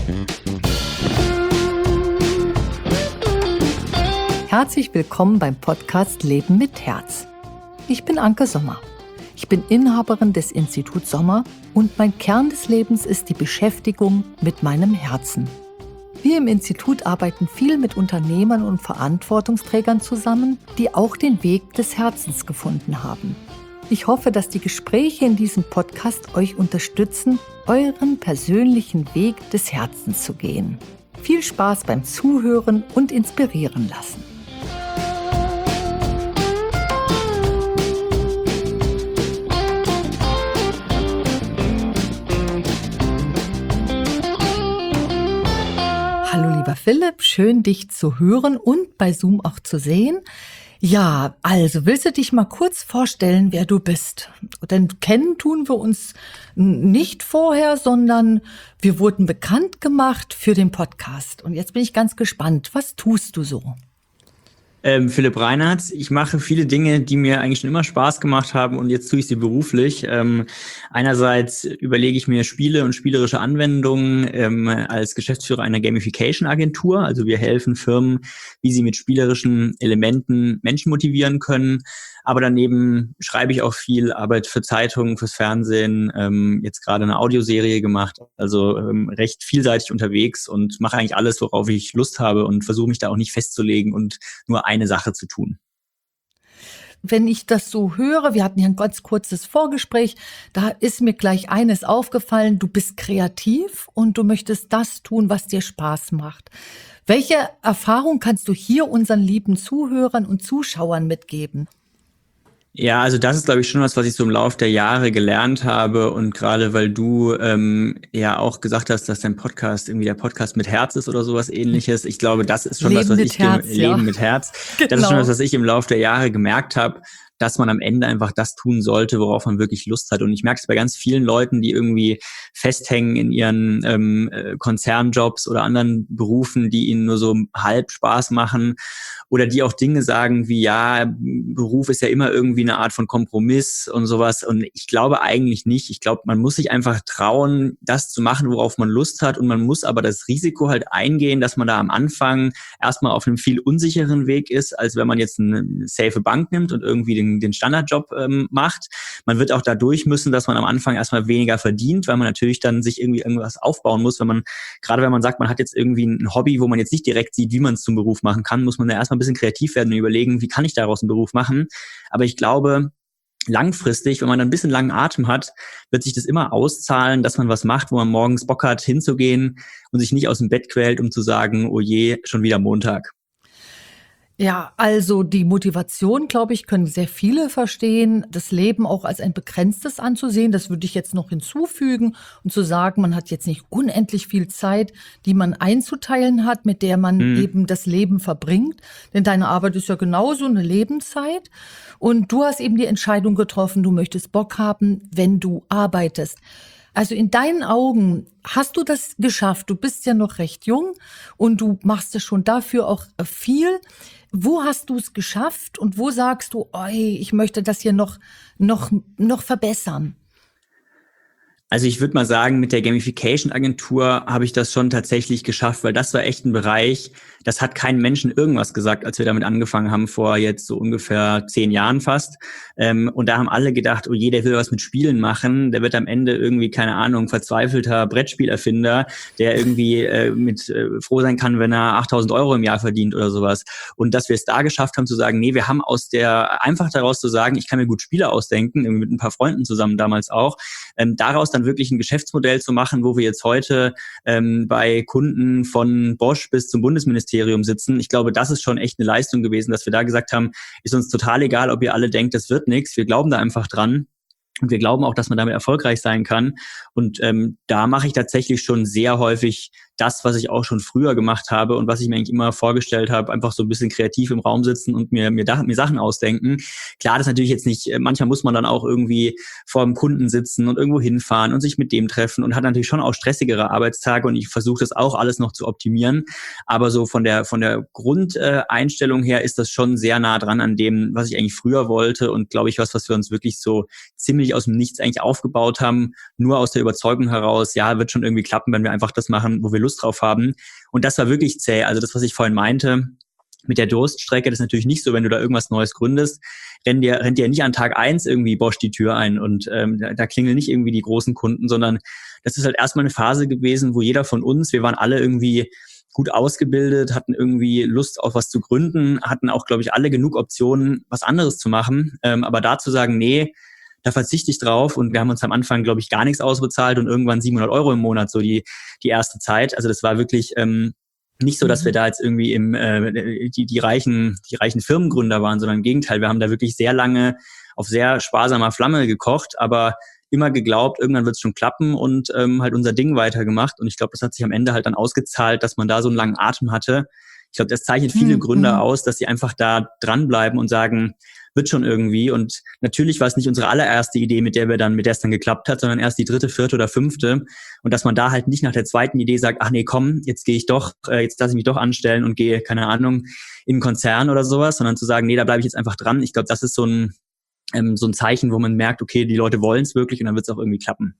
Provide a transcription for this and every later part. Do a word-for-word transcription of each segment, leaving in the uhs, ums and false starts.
Herzlich willkommen beim Podcast Leben mit Herz. Ich bin Anke Sommer. Ich bin Inhaberin des Instituts Sommer und mein Kern des Lebens ist die Beschäftigung mit meinem Herzen. Wir im Institut arbeiten viel mit Unternehmern und Verantwortungsträgern zusammen, die auch den Weg des Herzens gefunden haben. Ich hoffe, dass die Gespräche in diesem Podcast euch unterstützen, euren persönlichen Weg des Herzens zu gehen. Viel Spaß beim Zuhören und inspirieren lassen. Hallo lieber Philipp, schön dich zu hören und bei Zoom auch zu sehen. Ja, also willst du dich mal kurz vorstellen, wer du bist? Denn kennen tun wir uns nicht vorher, sondern wir wurden bekannt gemacht für den Podcast. Und jetzt bin ich ganz gespannt, was tust du so? Ähm, Philipp Reinhardt. Ich mache viele Dinge, die mir eigentlich schon immer Spaß gemacht haben und jetzt tue ich sie beruflich. Ähm, einerseits überlege ich mir Spiele und spielerische Anwendungen ähm, als Geschäftsführer einer Gamification-Agentur. Also wir helfen Firmen, wie sie mit spielerischen Elementen Menschen motivieren können. Aber daneben schreibe ich auch viel, arbeite für Zeitungen, fürs Fernsehen, ähm, jetzt gerade eine Audioserie gemacht. Also ähm, recht vielseitig unterwegs und mache eigentlich alles, worauf ich Lust habe und versuche mich da auch nicht festzulegen und nur eine Sache zu tun. Wenn ich das so höre, wir hatten ja ein ganz kurzes Vorgespräch, da ist mir gleich eines aufgefallen, du bist kreativ und du möchtest das tun, was dir Spaß macht. Welche Erfahrung kannst du hier unseren lieben Zuhörern und Zuschauern mitgeben? Ja, also das ist, glaube ich, schon was, was ich so im Laufe der Jahre gelernt habe und gerade weil du ähm, ja auch gesagt hast, dass dein Podcast irgendwie der Podcast mit Herz ist oder sowas Ähnliches. Ich glaube, das ist schon Leben was, was mit ich Herz, Leben ja. mit Herz. Genau. Das ist schon was, was ich im Laufe der Jahre gemerkt habe, dass man am Ende einfach das tun sollte, worauf man wirklich Lust hat. Und ich merke es bei ganz vielen Leuten, die irgendwie festhängen in ihren ähm, Konzernjobs oder anderen Berufen, die ihnen nur so halb Spaß machen oder die auch Dinge sagen wie, ja, Beruf ist ja immer irgendwie eine Art von Kompromiss und sowas. Und ich glaube eigentlich nicht. Ich glaube, man muss sich einfach trauen, das zu machen, worauf man Lust hat. Und man muss aber das Risiko halt eingehen, dass man da am Anfang erstmal auf einem viel unsicheren Weg ist, als wenn man jetzt eine safe Bank nimmt und irgendwie den, den Standardjob ähm, macht. Man wird auch dadurch müssen, dass man am Anfang erstmal weniger verdient, weil man natürlich dann sich irgendwie irgendwas aufbauen muss. Wenn man, gerade wenn man sagt, man hat jetzt irgendwie ein Hobby, wo man jetzt nicht direkt sieht, wie man es zum Beruf machen kann, muss man da erstmal ein bisschen kreativ werden und überlegen, wie kann ich daraus einen Beruf machen. Aber ich glaube, langfristig, wenn man dann ein bisschen langen Atem hat, wird sich das immer auszahlen, dass man was macht, wo man morgens Bock hat, hinzugehen und sich nicht aus dem Bett quält, um zu sagen, oh je, schon wieder Montag. Ja, also die Motivation, glaube ich, können sehr viele verstehen, das Leben auch als ein begrenztes anzusehen. Das würde ich jetzt noch hinzufügen und zu sagen, man hat jetzt nicht unendlich viel Zeit, die man einzuteilen hat, mit der man mhm. eben das Leben verbringt. Denn deine Arbeit ist ja genauso eine Lebenszeit. Und du hast eben die Entscheidung getroffen, du möchtest Bock haben, wenn du arbeitest. Also in deinen Augen hast du das geschafft. Du bist ja noch recht jung und du machst ja schon dafür auch viel. Wo hast du es geschafft und wo sagst du, oi, ich möchte das hier noch, noch, noch verbessern? Also ich würde mal sagen, mit der Gamification-Agentur habe ich das schon tatsächlich geschafft, weil das war echt ein Bereich, das hat keinem Menschen irgendwas gesagt, als wir damit angefangen haben, vor jetzt so ungefähr zehn Jahren fast. Ähm, und da haben alle gedacht, oh je, der will was mit Spielen machen, der wird am Ende irgendwie, keine Ahnung, verzweifelter Brettspielerfinder, der irgendwie äh, mit äh, froh sein kann, wenn er achttausend Euro im Jahr verdient oder sowas. Und dass wir es da geschafft haben zu sagen, nee, wir haben aus der, einfach daraus zu sagen, ich kann mir gut Spiele ausdenken, irgendwie mit ein paar Freunden zusammen damals auch, ähm, daraus dann wirklich ein Geschäftsmodell zu machen, wo wir jetzt heute ähm, bei Kunden von Bosch bis zum Bundesministerium sitzen. Ich glaube, das ist schon echt eine Leistung gewesen, dass wir da gesagt haben, ist uns total egal, ob ihr alle denkt, das wird nichts. Wir glauben da einfach dran. Und wir glauben auch, dass man damit erfolgreich sein kann. Und ähm, da mache ich tatsächlich schon sehr häufig das, was ich auch schon früher gemacht habe und was ich mir eigentlich immer vorgestellt habe, einfach so ein bisschen kreativ im Raum sitzen und mir mir, da, mir Sachen ausdenken. Klar, das ist natürlich jetzt nicht, manchmal muss man dann auch irgendwie vor dem Kunden sitzen und irgendwo hinfahren und sich mit dem treffen und hat natürlich schon auch stressigere Arbeitstage und ich versuche das auch alles noch zu optimieren. Aber so von der von der Grundeinstellung her ist das schon sehr nah dran an dem, was ich eigentlich früher wollte und glaube ich was, was wir uns wirklich so ziemlich aus dem Nichts eigentlich aufgebaut haben, nur aus der Überzeugung heraus, ja, wird schon irgendwie klappen, wenn wir einfach das machen, wo wir Lust drauf haben. Und das war wirklich zäh. Also das, was ich vorhin meinte, mit der Durststrecke, das ist natürlich nicht so, wenn du da irgendwas Neues gründest, rennt dir, rennt dir nicht an Tag eins irgendwie Bosch die Tür ein und ähm, da, da klingeln nicht irgendwie die großen Kunden, sondern das ist halt erstmal eine Phase gewesen, wo jeder von uns, wir waren alle irgendwie gut ausgebildet, hatten irgendwie Lust auf was zu gründen, hatten auch, glaube ich, alle genug Optionen, was anderes zu machen. Ähm, aber da zu sagen, nee, da verzichte ich drauf, und wir haben uns am Anfang, glaube ich, gar nichts ausbezahlt und irgendwann siebenhundert Euro im Monat, so die die erste Zeit. Also das war wirklich ähm, nicht so, dass wir da jetzt irgendwie im äh, die die reichen die reichen Firmengründer waren, sondern im Gegenteil, wir haben da wirklich sehr lange auf sehr sparsamer Flamme gekocht, aber immer geglaubt, irgendwann wird es schon klappen, und ähm, halt unser Ding weitergemacht. Und ich glaube, das hat sich am Ende halt dann ausgezahlt, dass man da so einen langen Atem hatte. Ich glaube, das zeichnet viele Mhm. Gründer aus, dass sie einfach da dranbleiben und sagen, wird schon irgendwie. Und natürlich war es nicht unsere allererste Idee, mit der wir dann, mit der es dann geklappt hat, sondern erst die dritte, vierte oder fünfte. Und dass man da halt nicht nach der zweiten Idee sagt, ach nee, komm, jetzt gehe ich doch, äh, jetzt lasse ich mich doch anstellen und gehe, keine Ahnung, in einen Konzern oder sowas, sondern zu sagen, nee, da bleibe ich jetzt einfach dran. Ich glaube, das ist so ein, ähm, so ein Zeichen, wo man merkt, okay, die Leute wollen es wirklich, und dann wird es auch irgendwie klappen.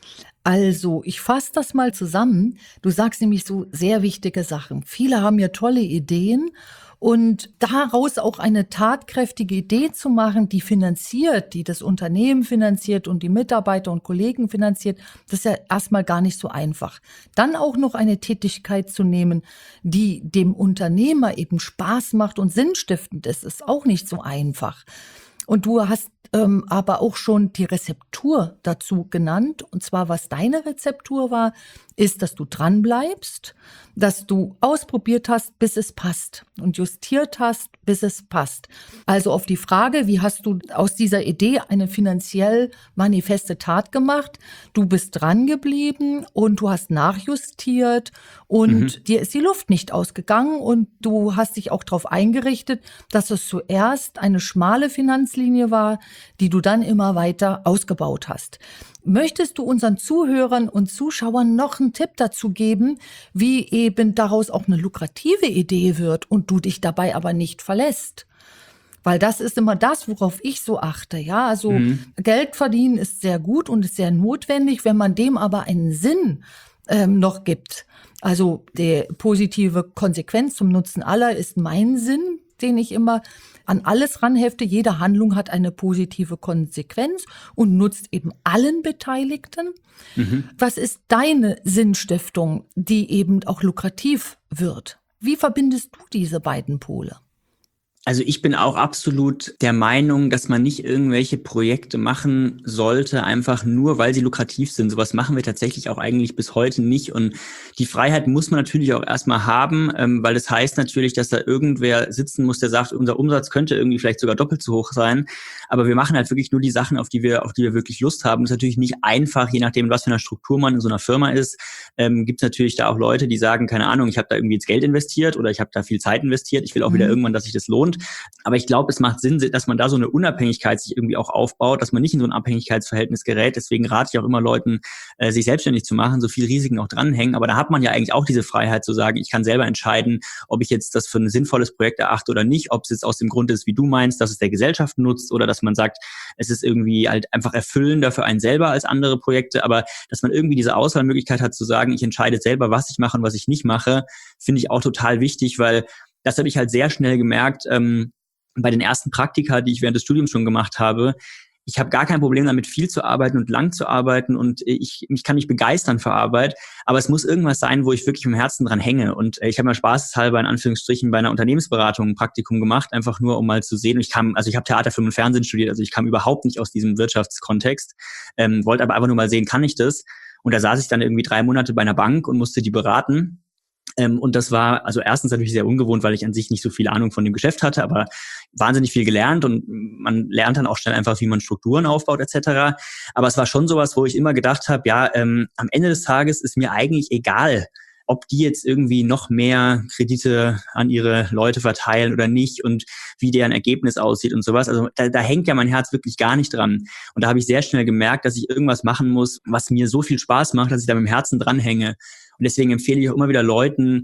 Also, ich fasse das mal zusammen. Du sagst nämlich so sehr wichtige Sachen. Viele haben ja tolle Ideen, und daraus auch eine tatkräftige Idee zu machen, die finanziert, die das Unternehmen finanziert und die Mitarbeiter und Kollegen finanziert, das ist ja erstmal gar nicht so einfach. Dann auch noch eine Tätigkeit zu nehmen, die dem Unternehmer eben Spaß macht und sinnstiftend ist, ist auch nicht so einfach. Und du hast ähm, aber auch schon die Rezeptur dazu genannt. Und zwar, was deine Rezeptur war, ist, dass du dranbleibst, dass du ausprobiert hast, bis es passt, und justiert hast, bis es passt. Also auf die Frage, wie hast du aus dieser Idee eine finanziell manifeste Tat gemacht? Du bist dran geblieben und du hast nachjustiert, und Mhm. dir ist die Luft nicht ausgegangen, und du hast dich auch darauf eingerichtet, dass es zuerst eine schmale Finanzlinie war, die du dann immer weiter ausgebaut hast. Möchtest du unseren Zuhörern und Zuschauern noch einen Tipp dazu geben, wie eben daraus auch eine lukrative Idee wird und du dich dabei aber nicht verlässt? Weil das ist immer das, worauf ich so achte, ja. Also Mhm. Geld verdienen ist sehr gut und ist sehr notwendig, wenn man dem aber einen Sinn ähm, noch gibt. Also die positive Konsequenz zum Nutzen aller ist mein Sinn, den ich immer an alles ranhefte. Jede Handlung hat eine positive Konsequenz und nutzt eben allen Beteiligten. Mhm. Was ist deine Sinnstiftung, die eben auch lukrativ wird? Wie verbindest du diese beiden Pole? Also ich bin auch absolut der Meinung, dass man nicht irgendwelche Projekte machen sollte, einfach nur, weil sie lukrativ sind. Sowas machen wir tatsächlich auch eigentlich bis heute nicht. Und die Freiheit muss man natürlich auch erstmal haben, ähm, weil das heißt natürlich, dass da irgendwer sitzen muss, der sagt, unser Umsatz könnte irgendwie vielleicht sogar doppelt so hoch sein. Aber wir machen halt wirklich nur die Sachen, auf die wir, auf die wir wirklich Lust haben. Das ist natürlich nicht einfach, je nachdem, was für eine Struktur man in so einer Firma ist. Ähm, gibt es natürlich da auch Leute, die sagen, keine Ahnung, ich habe da irgendwie jetzt Geld investiert oder ich habe da viel Zeit investiert. Ich will auch wieder Mhm. irgendwann, dass sich das lohnt. Aber ich glaube, es macht Sinn, dass man da so eine Unabhängigkeit sich irgendwie auch aufbaut, dass man nicht in so ein Abhängigkeitsverhältnis gerät. Deswegen rate ich auch immer Leuten, äh, sich selbstständig zu machen, so viel Risiken auch dranhängen. Aber da hat man ja eigentlich auch diese Freiheit zu sagen, ich kann selber entscheiden, ob ich jetzt das für ein sinnvolles Projekt erachte oder nicht, ob es jetzt aus dem Grund ist, wie du meinst, dass es der Gesellschaft nutzt, oder dass man sagt, es ist irgendwie halt einfach erfüllender für einen selber als andere Projekte. Aber dass man irgendwie diese Auswahlmöglichkeit hat zu sagen, ich entscheide selber, was ich mache und was ich nicht mache, finde ich auch total wichtig, weil das habe ich halt sehr schnell gemerkt, ähm, bei den ersten Praktika, die ich während des Studiums schon gemacht habe. Ich habe gar kein Problem damit, viel zu arbeiten und lang zu arbeiten, und ich, ich kann mich begeistern für Arbeit, aber es muss irgendwas sein, wo ich wirklich im Herzen dran hänge. Und ich habe mal spaßeshalber in Anführungsstrichen bei einer Unternehmensberatung ein Praktikum gemacht, einfach nur, um mal zu sehen. Und ich kam, also ich habe Theater, Film und Fernsehen studiert, also ich kam überhaupt nicht aus diesem Wirtschaftskontext, ähm, wollte aber einfach nur mal sehen, kann ich das? Und da saß ich dann irgendwie drei Monate bei einer Bank und musste die beraten. Ähm, und das war also erstens natürlich sehr ungewohnt, weil ich an sich nicht so viel Ahnung von dem Geschäft hatte, aber wahnsinnig viel gelernt, und man lernt dann auch schnell einfach, wie man Strukturen aufbaut et cetera. Aber es war schon sowas, wo ich immer gedacht habe, ja, ähm, am Ende des Tages ist mir eigentlich egal, ob die jetzt irgendwie noch mehr Kredite an ihre Leute verteilen oder nicht und wie deren Ergebnis aussieht und sowas. Also da, da hängt ja mein Herz wirklich gar nicht dran. Und da habe ich sehr schnell gemerkt, dass ich irgendwas machen muss, was mir so viel Spaß macht, dass ich da mit dem Herzen dranhänge. Und deswegen empfehle ich auch immer wieder Leuten,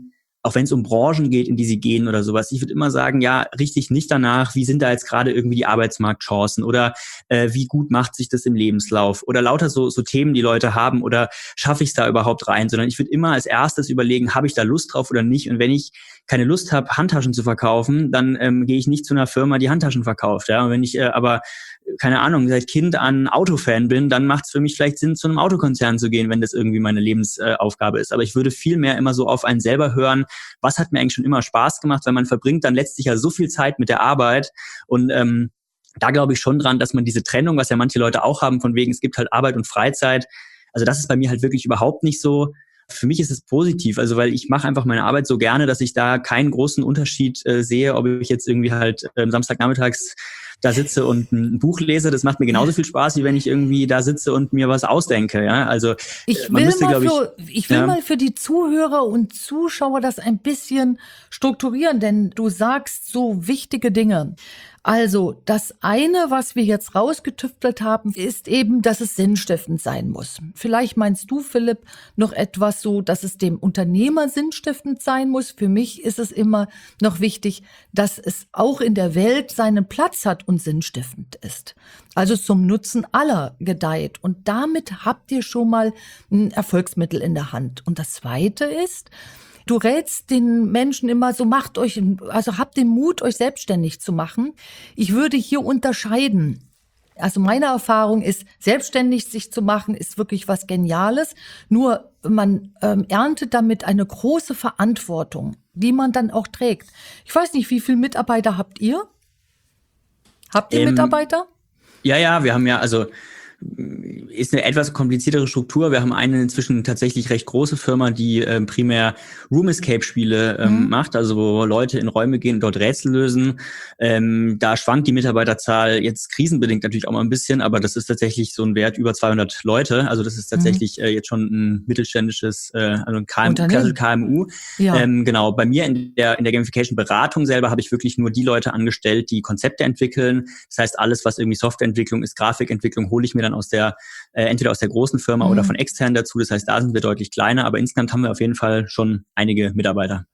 auch wenn es um Branchen geht, in die sie gehen oder sowas. Ich würde immer sagen, ja, richte dich nicht danach, wie sind da jetzt gerade irgendwie die Arbeitsmarktchancen oder äh, wie gut macht sich das im Lebenslauf oder lauter so, so Themen, die Leute haben oder schaffe ich es da überhaupt rein, sondern ich würde immer als erstes überlegen, habe ich da Lust drauf oder nicht, und wenn ich keine Lust habe, Handtaschen zu verkaufen, dann ähm, gehe ich nicht zu einer Firma, die Handtaschen verkauft. Ja? Und wenn ich äh, aber keine Ahnung, seit Kind an Autofan bin, dann macht es für mich vielleicht Sinn, zu einem Autokonzern zu gehen, wenn das irgendwie meine Lebensaufgabe ist. Aber ich würde viel mehr immer so auf einen selber hören, was hat mir eigentlich schon immer Spaß gemacht, weil man verbringt dann letztlich ja so viel Zeit mit der Arbeit und ähm, da glaube ich schon dran, dass man diese Trennung, was ja manche Leute auch haben, von wegen, es gibt halt Arbeit und Freizeit, also das ist bei mir halt wirklich überhaupt nicht so. Für mich ist es positiv, also weil ich mache einfach meine Arbeit so gerne, dass ich da keinen großen Unterschied äh, sehe, ob ich jetzt irgendwie halt äh, Samstagnachmittags da sitze und ein Buch lese. Das macht mir genauso viel Spaß, wie wenn ich irgendwie da sitze und mir was ausdenke. Ja, also Ich man will, müsste, mal glaube ich, für, ich will ja. mal für die Zuhörer und Zuschauer das ein bisschen strukturieren, denn du sagst so wichtige Dinge. Also das eine, was wir jetzt rausgetüftelt haben, ist eben, dass es sinnstiftend sein muss. Vielleicht meinst du, Philipp, noch etwas so, dass es dem Unternehmer sinnstiftend sein muss. Für mich ist es immer noch wichtig, dass es auch in der Welt seinen Platz hat und sinnstiftend ist. Also zum Nutzen aller gedeiht. Und damit habt ihr schon mal ein Erfolgsmittel in der Hand. Und das zweite ist, du rätst den Menschen immer so, macht euch, also habt den Mut, euch selbstständig zu machen. Ich würde hier unterscheiden. Also meine Erfahrung ist, selbstständig sich zu machen, ist wirklich was Geniales. Nur man ähm, erntet damit eine große Verantwortung, die man dann auch trägt. Ich weiß nicht, wie viele Mitarbeiter habt ihr? Habt ihr Ähm, Mitarbeiter? Ja, ja, wir haben ja, also ist eine etwas kompliziertere Struktur. Wir haben eine inzwischen tatsächlich recht große Firma, die ähm, primär Room Escape Spiele ähm, mhm. macht, also wo Leute in Räume gehen und dort Rätsel lösen. Ähm, da schwankt die Mitarbeiterzahl jetzt krisenbedingt natürlich auch mal ein bisschen, aber das ist tatsächlich so ein Wert über zweihundert Leute. Also das ist tatsächlich mhm. äh, jetzt schon ein mittelständisches, äh, also ein K M U, Klasse K M U. Ja. Ähm, genau. Bei mir in der in der Gamification Beratung selber habe ich wirklich nur die Leute angestellt, die Konzepte entwickeln. Das heißt, alles, was irgendwie Softwareentwicklung ist, Grafikentwicklung, hole ich mir dann aus der, äh, entweder aus der großen Firma mhm. oder von extern dazu. Das heißt, da sind wir deutlich kleiner, aber insgesamt haben wir auf jeden Fall schon einige Mitarbeiter.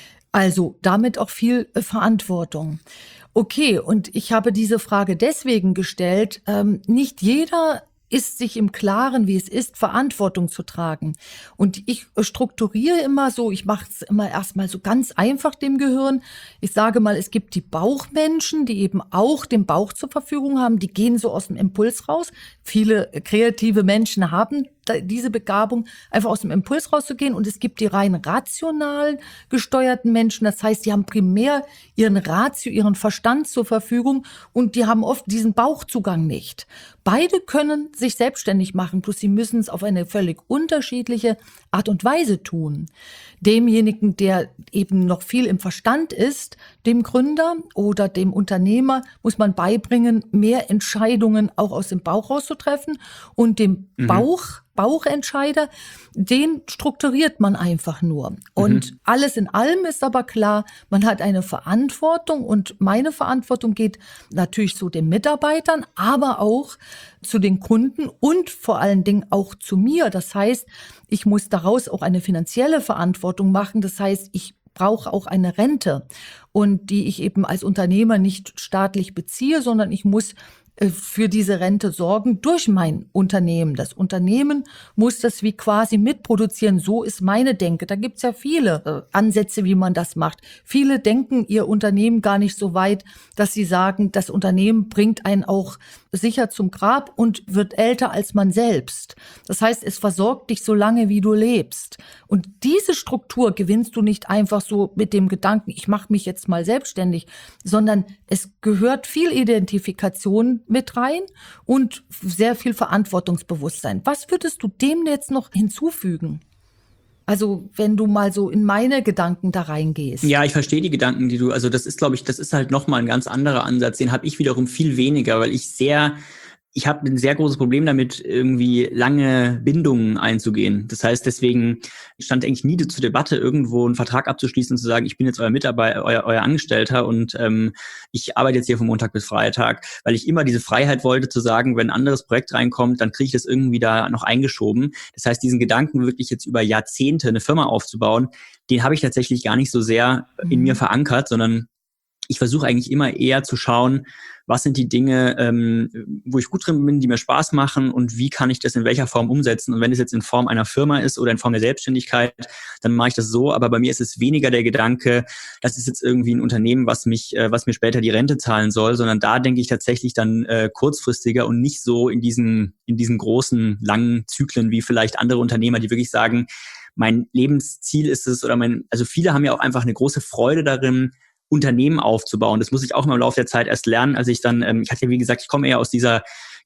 Also damit auch viel äh, Verantwortung. Okay, und ich habe diese Frage deswegen gestellt, ähm, nicht jeder ist sich im Klaren, wie es ist, Verantwortung zu tragen. Und ich strukturiere immer so, ich mache es immer erstmal so ganz einfach dem Gehirn. Ich sage mal, es gibt die Bauchmenschen, die eben auch den Bauch zur Verfügung haben, die gehen so aus dem Impuls raus. Viele kreative Menschen haben diese Begabung, einfach aus dem Impuls rauszugehen. Und es gibt die rein rational gesteuerten Menschen. Das heißt, die haben primär ihren Ratio, ihren Verstand zur Verfügung und die haben oft diesen Bauchzugang nicht. Beide können sich selbstständig machen, bloß sie müssen es auf eine völlig unterschiedliche Art und Weise tun. Demjenigen, der eben noch viel im Verstand ist, dem Gründer oder dem Unternehmer, muss man beibringen, mehr Entscheidungen auch aus dem Bauch rauszutreffen. Und dem mhm. Bauch, Bauchentscheider, den strukturiert man einfach nur. Und mhm. alles in allem ist aber klar, man hat eine Verantwortung und meine Verantwortung geht natürlich zu den Mitarbeitern, aber auch zu den Kunden und vor allen Dingen auch zu mir. Das heißt, ich muss daraus auch eine finanzielle Verantwortung machen. Das heißt, ich brauche auch eine Rente und die ich eben als Unternehmer nicht staatlich beziehe, sondern ich muss für diese Rente sorgen durch mein Unternehmen. Das Unternehmen muss das wie quasi mitproduzieren. So ist meine Denke. Da gibt's ja viele äh, Ansätze, wie man das macht. Viele denken ihr Unternehmen gar nicht so weit, dass sie sagen, das Unternehmen bringt einen auch sicher zum Grab und wird älter als man selbst. Das heißt, es versorgt dich so lange, wie du lebst. Und diese Struktur gewinnst du nicht einfach so mit dem Gedanken, ich mache mich jetzt mal selbstständig, sondern es gehört viel Identifikation mit rein und sehr viel Verantwortungsbewusstsein. Was würdest du dem jetzt noch hinzufügen? Also wenn du mal so in meine Gedanken da reingehst. Ja, ich verstehe die Gedanken, die du, also das ist, glaube ich, das ist halt nochmal ein ganz anderer Ansatz. Den habe ich wiederum viel weniger, weil ich sehr ich habe ein sehr großes Problem damit, irgendwie lange Bindungen einzugehen. Das heißt, deswegen stand eigentlich nie zur Debatte, irgendwo einen Vertrag abzuschließen und zu sagen, ich bin jetzt euer Mitarbeiter, euer, euer Angestellter und ähm, ich arbeite jetzt hier von Montag bis Freitag, weil ich immer diese Freiheit wollte zu sagen, wenn ein anderes Projekt reinkommt, dann kriege ich das irgendwie da noch eingeschoben. Das heißt, diesen Gedanken wirklich jetzt über Jahrzehnte eine Firma aufzubauen, den habe ich tatsächlich gar nicht so sehr in Mhm. mir verankert, sondern ich versuche eigentlich immer eher zu schauen, was sind die Dinge, ähm, wo ich gut drin bin, die mir Spaß machen und wie kann ich das in welcher Form umsetzen. Und wenn es jetzt in Form einer Firma ist oder in Form der Selbstständigkeit, dann mache ich das so. Aber bei mir ist es weniger der Gedanke, das ist jetzt irgendwie ein Unternehmen, was mich, äh, was mir später die Rente zahlen soll, sondern da denke ich tatsächlich dann äh, kurzfristiger und nicht so in diesen, in diesen großen, langen Zyklen wie vielleicht andere Unternehmer, die wirklich sagen, mein Lebensziel ist es oder mein, also viele haben ja auch einfach eine große Freude darin, Unternehmen aufzubauen. Das muss ich auch im Laufe der Zeit erst lernen, als ich dann, ähm, ich hatte ja wie gesagt, ich komme eher aus dieser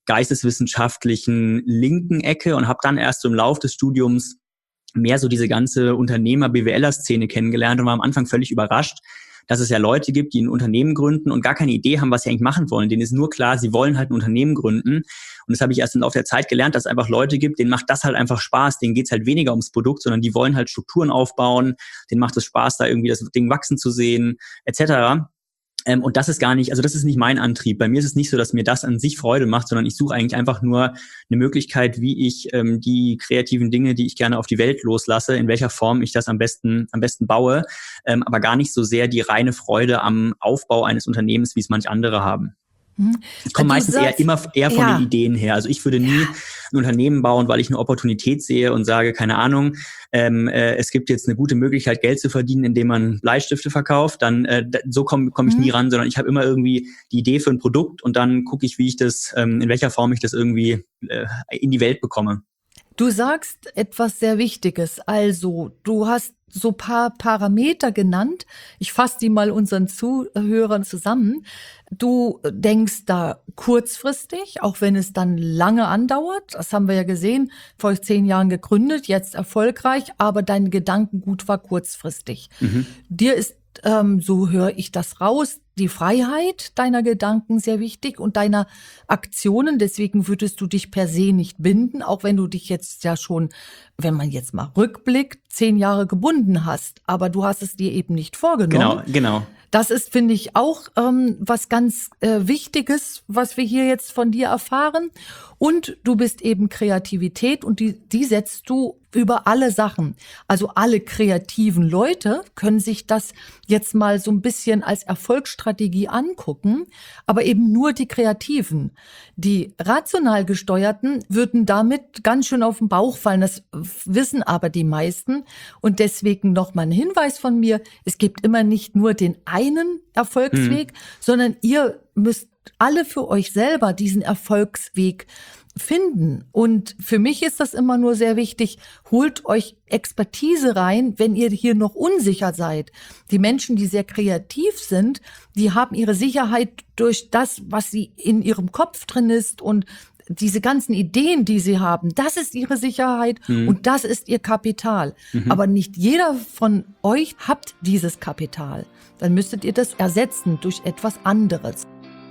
geisteswissenschaftlichen linken Ecke und habe dann erst so im Laufe des Studiums mehr so diese ganze Unternehmer-B W L er-Szene kennengelernt und war am Anfang völlig überrascht, dass es ja Leute gibt, die ein Unternehmen gründen und gar keine Idee haben, was sie eigentlich machen wollen. Denen ist nur klar, sie wollen halt ein Unternehmen gründen. Und das habe ich erst im Laufe der Zeit gelernt, dass es einfach Leute gibt, denen macht das halt einfach Spaß. Denen geht's halt weniger ums Produkt, sondern die wollen halt Strukturen aufbauen. Denen macht es Spaß, da irgendwie das Ding wachsen zu sehen, et cetera. Ähm, und das ist gar nicht, also das ist nicht mein Antrieb. Bei mir ist es nicht so, dass mir das an sich Freude macht, sondern ich suche eigentlich einfach nur eine Möglichkeit, wie ich ähm, die kreativen Dinge, die ich gerne auf die Welt loslasse, in welcher Form ich das am besten, am besten baue, ähm, aber gar nicht so sehr die reine Freude am Aufbau eines Unternehmens, wie es manch andere haben. Mhm. Ich komme Du meistens eher sagst, immer eher von ja, den Ideen her. Also ich würde nie ein Unternehmen bauen, weil ich eine Opportunität sehe und sage, keine Ahnung, ähm, äh, es gibt jetzt eine gute Möglichkeit, Geld zu verdienen, indem man Bleistifte verkauft. Dann äh, da- so komme komm ich nie mhm. ran, sondern ich habe immer irgendwie die Idee für ein Produkt und dann gucke ich, wie ich das, ähm, in welcher Form ich das irgendwie äh, in die Welt bekomme. Du sagst etwas sehr Wichtiges. Also, du hast so paar Parameter genannt. Ich fasse die mal unseren Zuhörern zusammen. Du denkst da kurzfristig, auch wenn es dann lange andauert. Das haben wir ja gesehen, vor zehn Jahren gegründet, jetzt erfolgreich, aber dein Gedankengut war kurzfristig. Mhm. Dir ist, ähm, so höre ich das raus, die Freiheit deiner Gedanken sehr wichtig und deiner Aktionen. Deswegen würdest du dich per se nicht binden, auch wenn du dich jetzt ja schon, wenn man jetzt mal rückblickt, zehn Jahre gebunden hast. Aber du hast es dir eben nicht vorgenommen. Genau, genau. Das ist, finde ich, auch ähm, was ganz äh, Wichtiges, was wir hier jetzt von dir erfahren. Und du bist eben Kreativität und die, die setzt du über alle Sachen. Also alle kreativen Leute können sich das jetzt mal so ein bisschen als Erfolgsstrategie angucken, aber eben nur die Kreativen. Die rational Gesteuerten würden damit ganz schön auf den Bauch fallen. Das wissen aber die meisten. Und deswegen nochmal ein Hinweis von mir. Es gibt immer nicht nur den einen Erfolgsweg, Mhm. sondern ihr müsst alle für euch selber diesen Erfolgsweg finden. Und für mich ist das immer nur sehr wichtig, holt euch Expertise rein, wenn ihr hier noch unsicher seid. Die Menschen, die sehr kreativ sind, die haben ihre Sicherheit durch das, was sie in ihrem Kopf drin ist und diese ganzen Ideen, die sie haben, das ist ihre Sicherheit Mhm. und das ist ihr Kapital. Mhm. Aber nicht jeder von euch habt dieses Kapital. Dann müsstet ihr das ersetzen durch etwas anderes.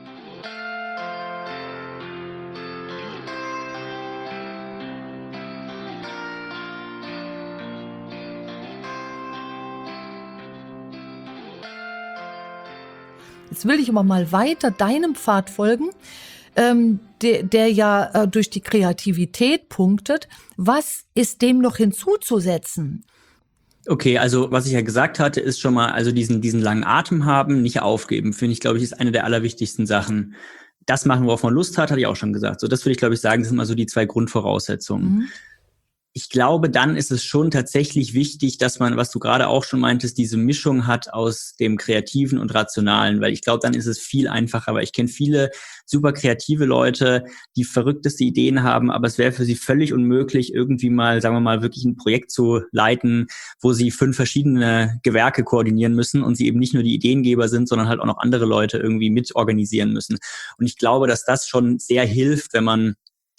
Jetzt will ich aber mal weiter deinem Pfad folgen, ähm, der, der ja äh, durch die Kreativität punktet. Was ist dem noch hinzuzusetzen? Okay, also was ich ja gesagt hatte, ist schon mal, also diesen, diesen langen Atem haben, nicht aufgeben, finde ich, glaube ich, ist eine der allerwichtigsten Sachen. Das machen, worauf man Lust hat, hatte ich auch schon gesagt. So, das würde ich, glaube ich, sagen, das sind mal so die zwei Grundvoraussetzungen. Mhm. Ich glaube, dann ist es schon tatsächlich wichtig, dass man, was du gerade auch schon meintest, diese Mischung hat aus dem Kreativen und Rationalen, weil ich glaube, dann ist es viel einfacher, weil ich kenne viele super kreative Leute, die verrückteste Ideen haben, aber es wäre für sie völlig unmöglich, irgendwie mal, sagen wir mal, wirklich ein Projekt zu leiten, wo sie fünf verschiedene Gewerke koordinieren müssen und sie eben nicht nur die Ideengeber sind, sondern halt auch noch andere Leute irgendwie mit organisieren müssen. Und ich glaube, dass das schon sehr hilft, wenn man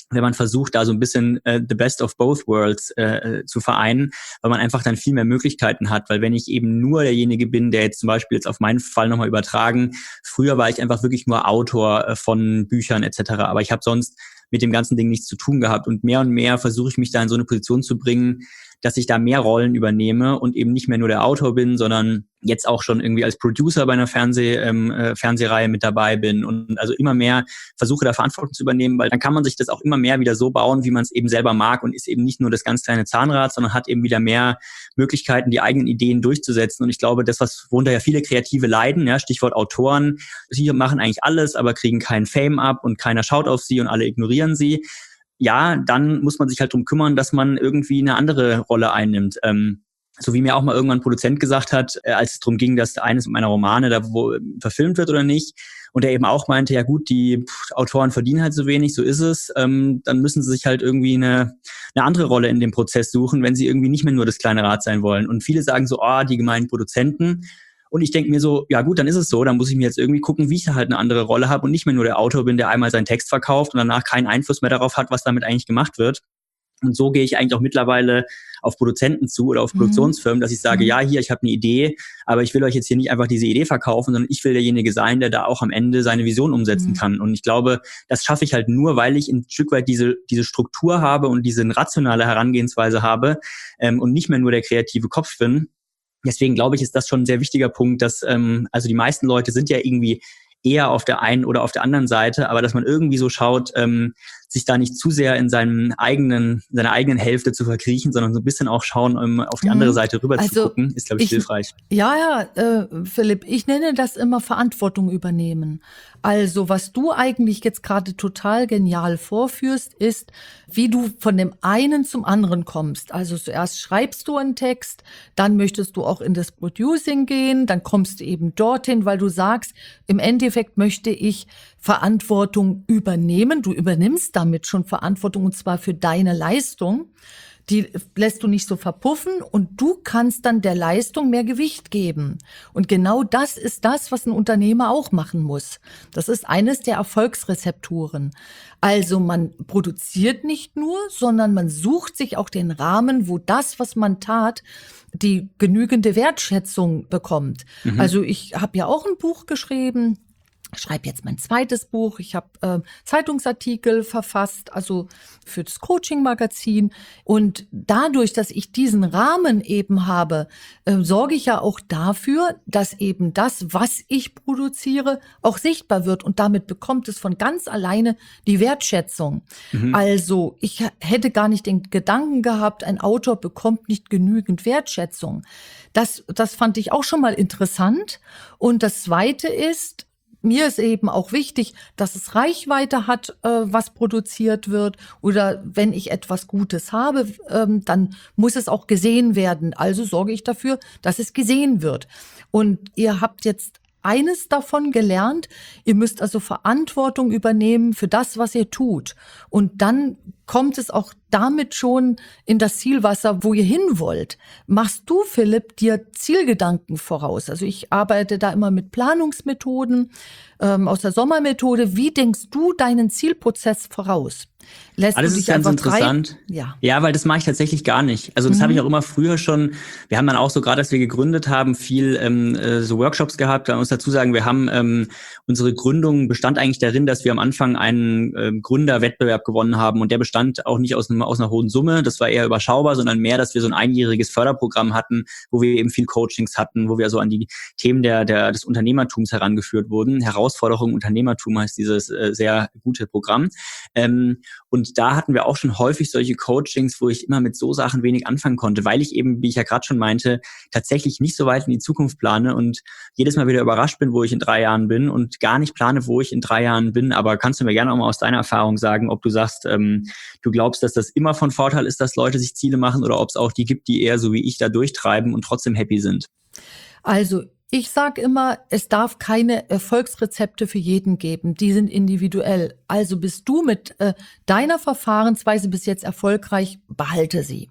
wenn man versucht, da so ein bisschen äh, the best of both worlds äh, zu vereinen, weil man einfach dann viel mehr Möglichkeiten hat. Weil wenn ich eben nur derjenige bin, der jetzt zum Beispiel jetzt auf meinen Fall nochmal übertragen, früher war ich einfach wirklich nur Autor äh, von Büchern et cetera, aber ich habe sonst mit dem ganzen Ding nichts zu tun gehabt. Und mehr und mehr versuche ich mich da in so eine Position zu bringen, dass ich da mehr Rollen übernehme und eben nicht mehr nur der Autor bin, sondern jetzt auch schon irgendwie als Producer bei einer Fernseh, ähm, äh, Fernsehreihe mit dabei bin und also immer mehr versuche da Verantwortung zu übernehmen, weil dann kann man sich das auch immer mehr wieder so bauen, wie man es eben selber mag und ist eben nicht nur das ganz kleine Zahnrad, sondern hat eben wieder mehr Möglichkeiten, die eigenen Ideen durchzusetzen. Und ich glaube, das, was worunter ja viele Kreative leiden, ja, Stichwort Autoren, sie machen eigentlich alles, aber kriegen keinen Fame ab und keiner schaut auf sie und alle ignorieren sie. Ja, dann muss man sich halt drum kümmern, dass man irgendwie eine andere Rolle einnimmt. Ähm, so wie mir auch mal irgendwann ein Produzent gesagt hat, äh, als es darum ging, dass eines meiner Romane da wo verfilmt wird oder nicht, und er eben auch meinte, ja gut, die pff, Autoren verdienen halt so wenig, so ist es, ähm, dann müssen sie sich halt irgendwie eine, eine andere Rolle in dem Prozess suchen, wenn sie irgendwie nicht mehr nur das kleine Rad sein wollen. Und viele sagen so, ah, oh, die gemeinen Produzenten. Und ich denke mir so, ja gut, dann ist es so, dann muss ich mir jetzt irgendwie gucken, wie ich halt eine andere Rolle habe und nicht mehr nur der Autor bin, der einmal seinen Text verkauft und danach keinen Einfluss mehr darauf hat, was damit eigentlich gemacht wird. Und so gehe ich eigentlich auch mittlerweile auf Produzenten zu oder auf Mhm. Produktionsfirmen, dass ich sage, Mhm. ja, hier, ich habe eine Idee, aber ich will euch jetzt hier nicht einfach diese Idee verkaufen, sondern ich will derjenige sein, der da auch am Ende seine Vision umsetzen Mhm. kann. Und ich glaube, das schaffe ich halt nur, weil ich ein Stück weit diese diese Struktur habe und diese rationale Herangehensweise habe ähm, und nicht mehr nur der kreative Kopf bin. Deswegen glaube ich, ist das schon ein sehr wichtiger Punkt, dass ähm, also die meisten Leute sind ja irgendwie eher auf der einen oder auf der anderen Seite, aber dass man irgendwie so schaut, ähm, sich da nicht zu sehr in seinem eigenen, in seiner eigenen Hälfte zu verkriechen, sondern so ein bisschen auch schauen, um auf die andere Mhm. Seite rüber zu Also gucken, ist, glaube ich, ich, hilfreich. ja, ja, äh, Philipp, ich nenne das immer Verantwortung übernehmen. Also was du eigentlich jetzt gerade total genial vorführst, ist, wie du von dem einen zum anderen kommst. Also zuerst schreibst du einen Text, dann möchtest du auch in das Producing gehen, dann kommst du eben dorthin, weil du sagst, im Endeffekt möchte ich Verantwortung übernehmen. Du übernimmst damit schon Verantwortung, und zwar für deine Leistung. Die lässt du nicht so verpuffen und du kannst dann der Leistung mehr Gewicht geben. Und genau das ist das, was ein Unternehmer auch machen muss. Das ist eines der Erfolgsrezepturen. Also man produziert nicht nur, sondern man sucht sich auch den Rahmen, wo das, was man tat, die genügende Wertschätzung bekommt. Mhm. Also ich habe ja auch ein Buch geschrieben. Ich schreibe jetzt mein zweites Buch. Ich habe äh, Zeitungsartikel verfasst, also für das Coaching-Magazin. Und dadurch, dass ich diesen Rahmen eben habe, äh, sorge ich ja auch dafür, dass eben das, was ich produziere, auch sichtbar wird. Und damit bekommt es von ganz alleine die Wertschätzung. Mhm. Also ich hätte gar nicht den Gedanken gehabt, ein Autor bekommt nicht genügend Wertschätzung. Das, das fand ich auch schon mal interessant. Und das Zweite ist, mir ist eben auch wichtig, dass es Reichweite hat, äh, was produziert wird. Oder wenn ich etwas Gutes habe, ähm, dann muss es auch gesehen werden. Also sorge ich dafür, dass es gesehen wird. Und ihr habt jetzt eines davon gelernt. Ihr müsst also Verantwortung übernehmen für das, was ihr tut. Und dann kommt es auch damit schon in das Zielwasser, wo ihr hin wollt. Machst du, Philipp, dir Zielgedanken voraus? Also ich arbeite da immer mit Planungsmethoden ähm, aus der Sommermethode. Wie denkst du deinen Zielprozess voraus? Lässt Ah, das du ist dich ganz einfach interessant. treiben? Ja. Ja, weil das mache ich tatsächlich gar nicht. Also das Mhm. habe ich auch immer früher schon. Wir haben dann auch so, gerade als wir gegründet haben, viel ähm, äh, so Workshops gehabt. Man muss dazu sagen, wir haben ähm, unsere Gründung bestand eigentlich darin, dass wir am Anfang einen ähm, Gründerwettbewerb gewonnen haben. Und der bestand auch nicht aus, einem, aus einer hohen Summe. Das war eher überschaubar, sondern mehr, dass wir so ein einjähriges Förderprogramm hatten, wo wir eben viel Coachings hatten, wo wir so an die Themen der, der des Unternehmertums herangeführt wurden. Herausforderung Unternehmertum heißt dieses äh, sehr gute Programm. Ähm, und da hatten wir auch schon häufig solche Coachings, wo ich immer mit so Sachen wenig anfangen konnte, weil ich eben, wie ich ja gerade schon meinte, tatsächlich nicht so weit in die Zukunft plane und jedes Mal wieder überrascht bin, wo ich in drei Jahren bin und gar nicht plane, wo ich in drei Jahren bin. Aber kannst du mir gerne auch mal aus deiner Erfahrung sagen, ob du sagst, ähm, du glaubst, dass das immer von Vorteil ist, dass Leute sich Ziele machen oder ob es auch die gibt, die eher so wie ich da durchtreiben und trotzdem happy sind? Also ich sage immer, es darf keine Erfolgsrezepte für jeden geben. Die sind individuell. Also bist du mit äh, deiner Verfahrensweise bis jetzt erfolgreich, behalte sie.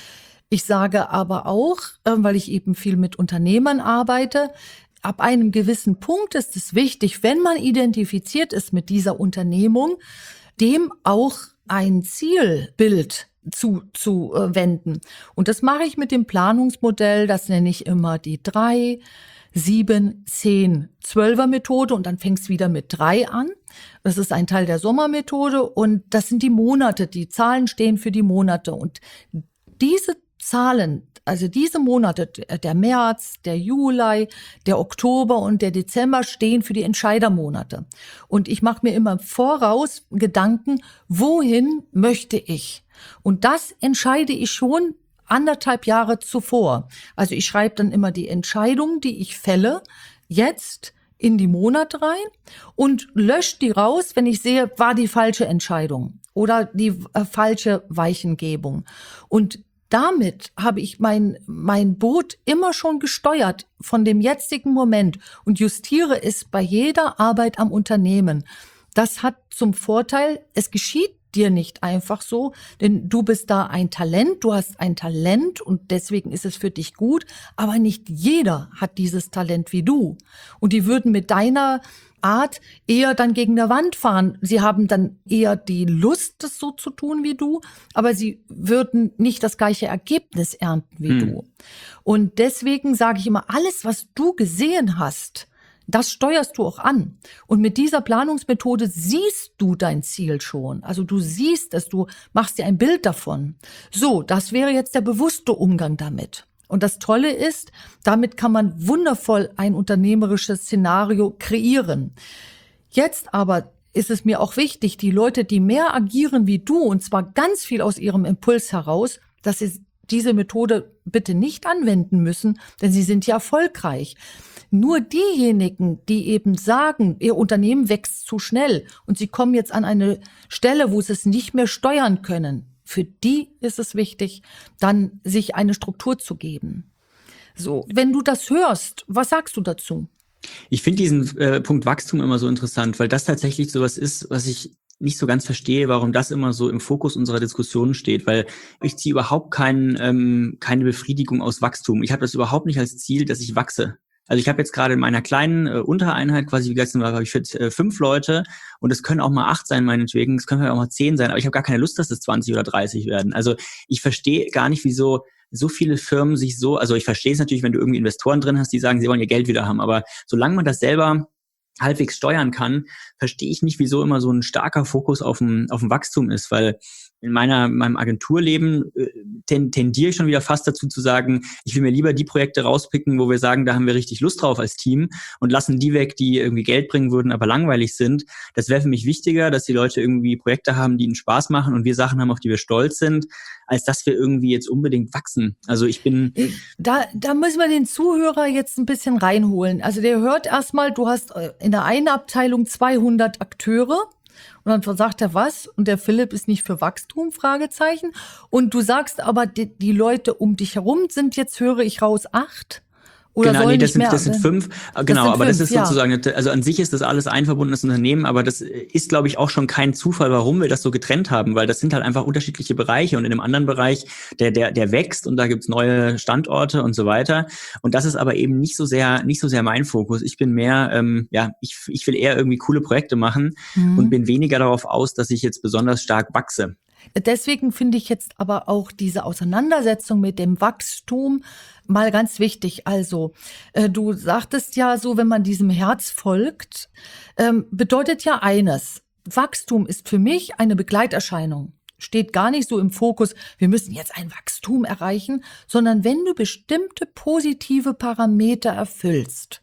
Ich sage aber auch, äh, weil ich eben viel mit Unternehmern arbeite, ab einem gewissen Punkt ist es wichtig, wenn man identifiziert ist mit dieser Unternehmung, dem auch ein Zielbild zu, zu äh, wenden. Und das mache ich mit dem Planungsmodell, das nenne ich immer die drei, sieben, zehn, zwölfer Methode und dann fängst du wieder mit drei an. Das ist ein Teil der Sommermethode und das sind die Monate, die Zahlen stehen für die Monate und diese Zahlen, also diese Monate, der März, der Juli, der Oktober und der Dezember stehen für die Entscheidermonate. Und ich mache mir immer im Voraus Gedanken, wohin möchte ich? Und das entscheide ich schon anderthalb Jahre zuvor. Also ich schreibe dann immer die Entscheidungen, die ich fälle, jetzt in die Monate rein und lösche die raus, wenn ich sehe, war die falsche Entscheidung oder die äh, falsche Weichengebung. Und damit habe ich mein, mein Boot immer schon gesteuert von dem jetzigen Moment und justiere es bei jeder Arbeit am Unternehmen. Das hat zum Vorteil, es geschieht dir nicht einfach so, denn du bist da ein Talent, du hast ein Talent und deswegen ist es für dich gut, aber nicht jeder hat dieses Talent wie du. Und die würden mit deiner Art eher dann gegen der Wand fahren. Sie haben dann eher die Lust, das so zu tun wie du, aber sie würden nicht das gleiche Ergebnis ernten wie hm. du. Und deswegen sage ich immer, alles, was du gesehen hast, das steuerst du auch an. Und mit dieser Planungsmethode siehst du dein Ziel schon. Also du siehst es, du machst dir ein Bild davon. So, das wäre jetzt der bewusste Umgang damit. Und das Tolle ist, damit kann man wundervoll ein unternehmerisches Szenario kreieren. Jetzt aber ist es mir auch wichtig, die Leute, die mehr agieren wie du, und zwar ganz viel aus ihrem Impuls heraus, dass sie diese Methode bitte nicht anwenden müssen, denn sie sind ja erfolgreich. Nur diejenigen, die eben sagen, ihr Unternehmen wächst zu schnell und sie kommen jetzt an eine Stelle, wo sie es nicht mehr steuern können, für die ist es wichtig, dann sich eine Struktur zu geben. So, wenn du das hörst, was sagst du dazu? Ich finde diesen äh, Punkt Wachstum immer so interessant, weil das tatsächlich sowas ist, was ich nicht so ganz verstehe, warum das immer so im Fokus unserer Diskussionen steht, weil ich ziehe überhaupt kein, ähm, keine Befriedigung aus Wachstum. Ich habe das überhaupt nicht als Ziel, dass ich wachse. Also ich habe jetzt gerade in meiner kleinen äh, Untereinheit quasi, wie gesagt, habe ich jetzt äh, fünf Leute und es können auch mal acht sein meinetwegen, es können auch mal zehn sein, aber ich habe gar keine Lust, dass es zwanzig oder dreißig werden. Also ich verstehe gar nicht, wieso so viele Firmen sich so, also ich verstehe es natürlich, wenn du irgendwie Investoren drin hast, die sagen, sie wollen ihr Geld wieder haben, aber solange man das selber halbwegs steuern kann, verstehe ich nicht, wieso immer so ein starker Fokus auf dem, auf dem Wachstum ist, weil in meiner, meinem Agenturleben äh, ten, tendiere ich schon wieder fast dazu zu sagen, ich will mir lieber die Projekte rauspicken, wo wir sagen, da haben wir richtig Lust drauf als Team und lassen die weg, die irgendwie Geld bringen würden, aber langweilig sind. Das wäre für mich wichtiger, dass die Leute irgendwie Projekte haben, die ihnen Spaß machen und wir Sachen haben, auf die wir stolz sind, als dass wir irgendwie jetzt unbedingt wachsen. Also ich bin... Da, da müssen wir den Zuhörer jetzt ein bisschen reinholen. Also der hört erstmal, du hast in der einen Abteilung zweihundert Akteure. Und dann sagt er was? Und der Philipp ist nicht für Wachstum? Fragezeichen. Und du sagst aber, die, die Leute um dich herum sind jetzt, höre ich raus, acht? Oder genau, sollen nee, das nicht sind, mehr? das sind fünf. Das genau, sind aber fünf, das ist ja. sozusagen, also an sich ist das alles ein verbundenes Unternehmen, aber das ist, glaube ich, auch schon kein Zufall, warum wir das so getrennt haben, weil das sind halt einfach unterschiedliche Bereiche und in einem anderen Bereich, der, der, der wächst und da gibt's neue Standorte und so weiter. Und das ist aber eben nicht so sehr, nicht so sehr mein Fokus. Ich bin mehr, ähm, ja, ich, ich will eher irgendwie coole Projekte machen mhm. und bin weniger darauf aus, dass ich jetzt besonders stark wachse. Deswegen finde ich jetzt aber auch diese Auseinandersetzung mit dem Wachstum mal ganz wichtig. Also, äh, du sagtest ja so, wenn man diesem Herz folgt, ähm, bedeutet ja eines. Wachstum ist für mich eine Begleiterscheinung. Steht gar nicht so im Fokus, wir müssen jetzt ein Wachstum erreichen, sondern wenn du bestimmte positive Parameter erfüllst.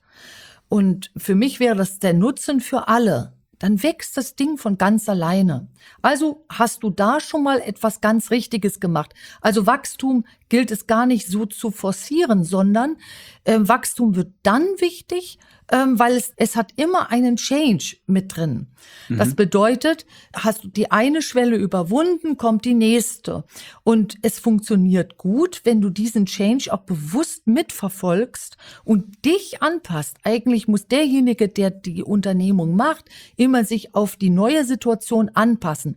Und für mich wäre das der Nutzen für alle. Dann wächst das Ding von ganz alleine. Also hast du da schon mal etwas ganz Richtiges gemacht. Also Wachstum gilt es gar nicht so zu forcieren, sondern äh, Wachstum wird dann wichtig, ähm, weil es, es hat immer einen Change mit drin. Mhm. Das bedeutet, hast du die eine Schwelle überwunden, kommt die nächste. Und es funktioniert gut, wenn du diesen Change auch bewusst mitverfolgst und dich anpasst. Eigentlich muss derjenige, der die Unternehmung macht, immer sich auf die neue Situation anpassen.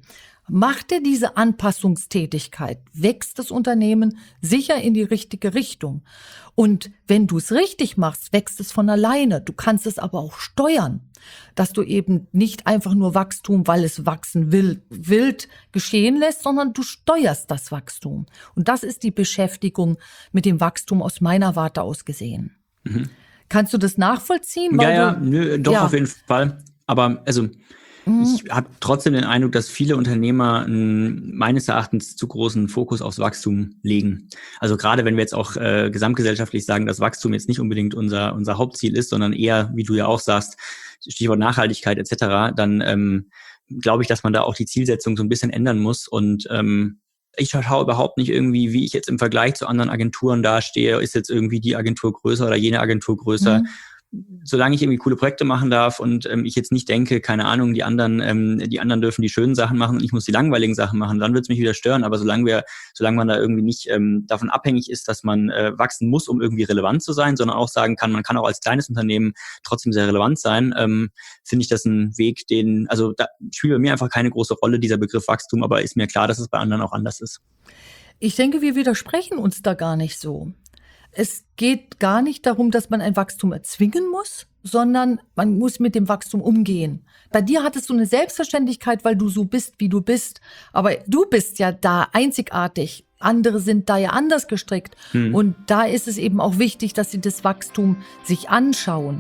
Macht er diese Anpassungstätigkeit, wächst das Unternehmen sicher in die richtige Richtung. Und wenn du es richtig machst, wächst es von alleine. Du kannst es aber auch steuern, dass du eben nicht einfach nur Wachstum, weil es wachsen will, wild geschehen lässt, sondern du steuerst das Wachstum. Und das ist die Beschäftigung mit dem Wachstum aus meiner Warte aus gesehen. Mhm. Kannst du das nachvollziehen? Ja, Weil ja, du, nö, doch, ja. auf jeden Fall. Aber also ich habe trotzdem den Eindruck, dass viele Unternehmer einen meines Erachtens zu großen Fokus aufs Wachstum legen. Also gerade wenn wir jetzt auch äh, gesamtgesellschaftlich sagen, dass Wachstum jetzt nicht unbedingt unser unser Hauptziel ist, sondern eher, wie du ja auch sagst, Stichwort Nachhaltigkeit et cetera, dann ähm, glaube ich, dass man da auch die Zielsetzung so ein bisschen ändern muss. Und ähm, ich schaue überhaupt nicht irgendwie, wie ich jetzt im Vergleich zu anderen Agenturen dastehe. Ist jetzt irgendwie die Agentur größer oder jene Agentur größer? Mhm. Solange ich irgendwie coole Projekte machen darf und ähm, ich jetzt nicht denke, keine Ahnung, die anderen, ähm, die anderen dürfen die schönen Sachen machen und ich muss die langweiligen Sachen machen, dann wird es mich wieder stören. Aber solange wir, solange man da irgendwie nicht ähm, davon abhängig ist, dass man äh, wachsen muss, um irgendwie relevant zu sein, sondern auch sagen kann, man kann auch als kleines Unternehmen trotzdem sehr relevant sein, ähm, finde ich das ein Weg, den, also da spielt bei mir einfach keine große Rolle dieser Begriff Wachstum, aber ist mir klar, dass es bei anderen auch anders ist. Ich denke, wir widersprechen uns da gar nicht so. Es geht gar nicht darum, dass man ein Wachstum erzwingen muss, sondern man muss mit dem Wachstum umgehen. Bei dir hattest du eine Selbstverständlichkeit, weil du so bist, wie du bist. Aber du bist ja da einzigartig. Andere sind da ja anders gestrickt. Hm. Und da ist es eben auch wichtig, dass sie das Wachstum sich anschauen.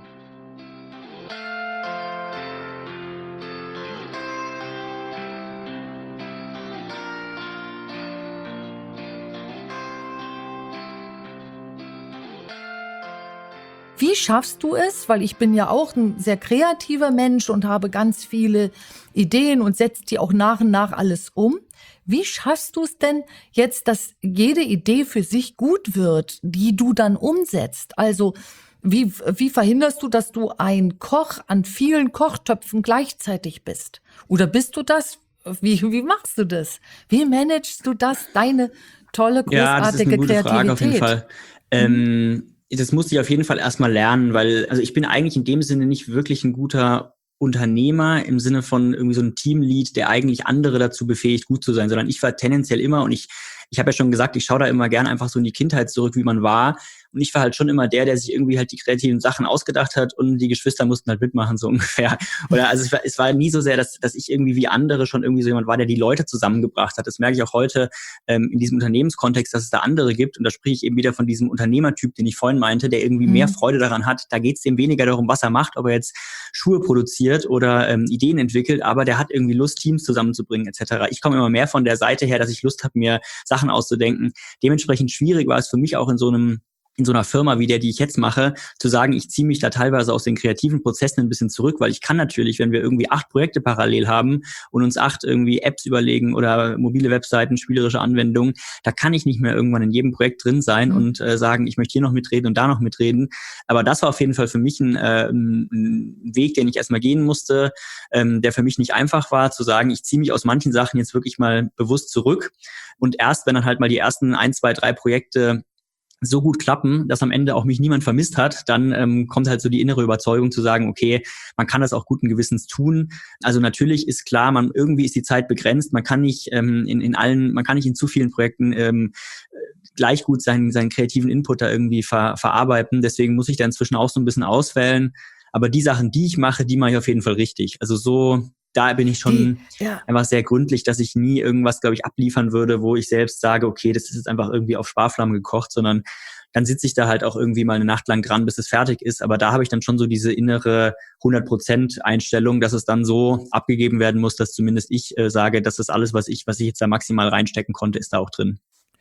Wie schaffst du es? Weil ich bin ja auch ein sehr kreativer Mensch und habe ganz viele Ideen und setze die auch nach und nach alles um. Wie schaffst du es denn jetzt, dass jede Idee für sich gut wird, die du dann umsetzt? Also wie, wie verhinderst du, dass du ein Koch an vielen Kochtöpfen gleichzeitig bist? Oder bist du das? Wie, wie machst du das? Wie managst du das, deine tolle, großartige ja, das ist eine gute Kreativität? Frage auf jeden Fall. Ähm, das musste ich auf jeden Fall erstmal lernen, weil, also ich bin eigentlich in dem Sinne nicht wirklich ein guter Unternehmer im Sinne von irgendwie so ein Teamlead, der eigentlich andere dazu befähigt, gut zu sein, sondern ich war tendenziell immer, und ich, ich habe ja schon gesagt, ich schaue da immer gerne einfach so in die Kindheit zurück, wie man war. Und ich war halt schon immer der, der sich irgendwie halt die kreativen Sachen ausgedacht hat und die Geschwister mussten halt mitmachen, so ungefähr. Oder also es war, es war nie so sehr, dass, dass ich irgendwie wie andere schon irgendwie so jemand war, der die Leute zusammengebracht hat. Das merke ich auch heute ähm, in diesem Unternehmenskontext, dass es da andere gibt. Und da spreche ich eben wieder von diesem Unternehmertyp, den ich vorhin meinte, der irgendwie mhm. mehr Freude daran hat. Da geht es dem weniger darum, was er macht, ob er jetzt Schuhe produziert oder ähm, Ideen entwickelt, aber der hat irgendwie Lust, Teams zusammenzubringen et cetera. Ich komme immer mehr von der Seite her, dass ich Lust habe, mir Sachen auszudenken. Dementsprechend schwierig war es für mich auch in so einem in so einer Firma wie der, die ich jetzt mache, zu sagen, ich ziehe mich da teilweise aus den kreativen Prozessen ein bisschen zurück, weil ich kann natürlich, wenn wir irgendwie acht Projekte parallel haben und uns acht irgendwie Apps überlegen oder mobile Webseiten, spielerische Anwendungen, da kann ich nicht mehr irgendwann in jedem Projekt drin sein mhm. und äh, sagen, ich möchte hier noch mitreden und da noch mitreden. Aber das war auf jeden Fall für mich ein, äh, ein Weg, den ich erstmal gehen musste, ähm, der für mich nicht einfach war, zu sagen, ich ziehe mich aus manchen Sachen jetzt wirklich mal bewusst zurück und erst, wenn dann halt mal die ersten ein, zwei, drei Projekte so gut klappen, dass am Ende auch mich niemand vermisst hat, dann ähm, kommt halt so die innere Überzeugung zu sagen, okay, man kann das auch guten Gewissens tun. Also natürlich ist klar, man irgendwie ist die Zeit begrenzt, man kann nicht ähm, in, in allen, man kann nicht in zu vielen Projekten ähm, gleich gut seinen, seinen kreativen Input da irgendwie ver, verarbeiten. Deswegen muss ich da inzwischen auch so ein bisschen auswählen. Aber die Sachen, die ich mache, die mache ich auf jeden Fall richtig. Also so, da bin ich schon die, ja. einfach sehr gründlich, dass ich nie irgendwas, glaube ich, abliefern würde, wo ich selbst sage, okay, das ist jetzt einfach irgendwie auf Sparflammen gekocht, sondern dann sitze ich da halt auch irgendwie mal eine Nacht lang dran, bis es fertig ist. Aber da habe ich dann schon so diese innere hundert Prozent Einstellung, dass es dann so abgegeben werden muss, dass zumindest ich äh, sage, dass das alles, was ich, was ich jetzt da maximal reinstecken konnte, ist da auch drin.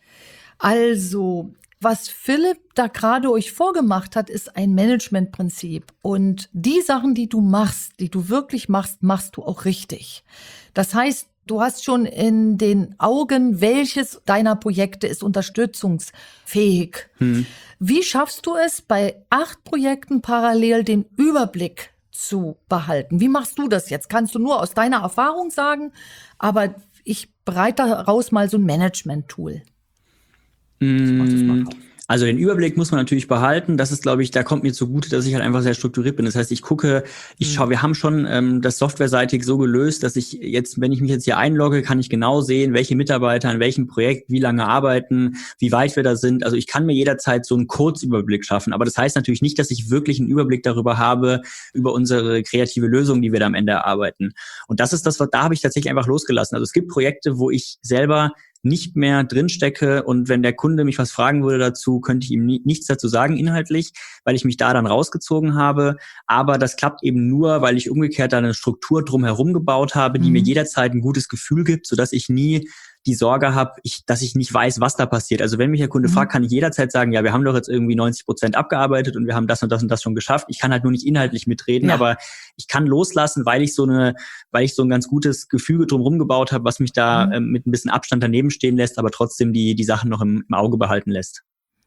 Also, was Philipp da gerade euch vorgemacht hat, ist ein Managementprinzip. Und die Sachen, die du machst, die du wirklich machst, machst du auch richtig. Das heißt, du hast schon in den Augen, welches deiner Projekte ist unterstützungsfähig. Hm. Wie schaffst du es, bei acht Projekten parallel den Überblick zu behalten? Wie machst du das jetzt? Kannst du nur aus deiner Erfahrung sagen, aber ich bereite daraus mal so ein Management-Tool. Also den Überblick muss man natürlich behalten. Das ist, glaube ich, da kommt mir zugute, dass ich halt einfach sehr strukturiert bin. Das heißt, ich gucke, ich schaue, wir haben schon ähm, das softwareseitig so gelöst, dass ich jetzt, wenn ich mich jetzt hier einlogge, kann ich genau sehen, welche Mitarbeiter an welchem Projekt wie lange arbeiten, wie weit wir da sind. Also ich kann mir jederzeit so einen Kurzüberblick schaffen. Aber das heißt natürlich nicht, dass ich wirklich einen Überblick darüber habe, über unsere kreative Lösung, die wir da am Ende erarbeiten. Und das ist das, was da habe ich tatsächlich einfach losgelassen. Also es gibt Projekte, wo ich selber nicht mehr drinstecke und wenn der Kunde mich was fragen würde dazu, könnte ich ihm nie, nichts dazu sagen inhaltlich, weil ich mich da dann rausgezogen habe. Aber das klappt eben nur, weil ich umgekehrt da eine Struktur drumherum gebaut habe, die mhm. mir jederzeit ein gutes Gefühl gibt, sodass ich nie die Sorge habe, ich, dass ich nicht weiß, was da passiert. Also wenn mich der Kunde mhm. fragt, kann ich jederzeit sagen, ja, wir haben doch jetzt irgendwie neunzig Prozent abgearbeitet und wir haben das und das und das schon geschafft. Ich kann halt nur nicht inhaltlich mitreden, ja. aber ich kann loslassen, weil ich so eine, weil ich so ein ganz gutes Gefüge drumherum gebaut habe, was mich da mhm. ähm, mit ein bisschen Abstand daneben stehen lässt, aber trotzdem die, die Sachen noch im, im Auge behalten lässt.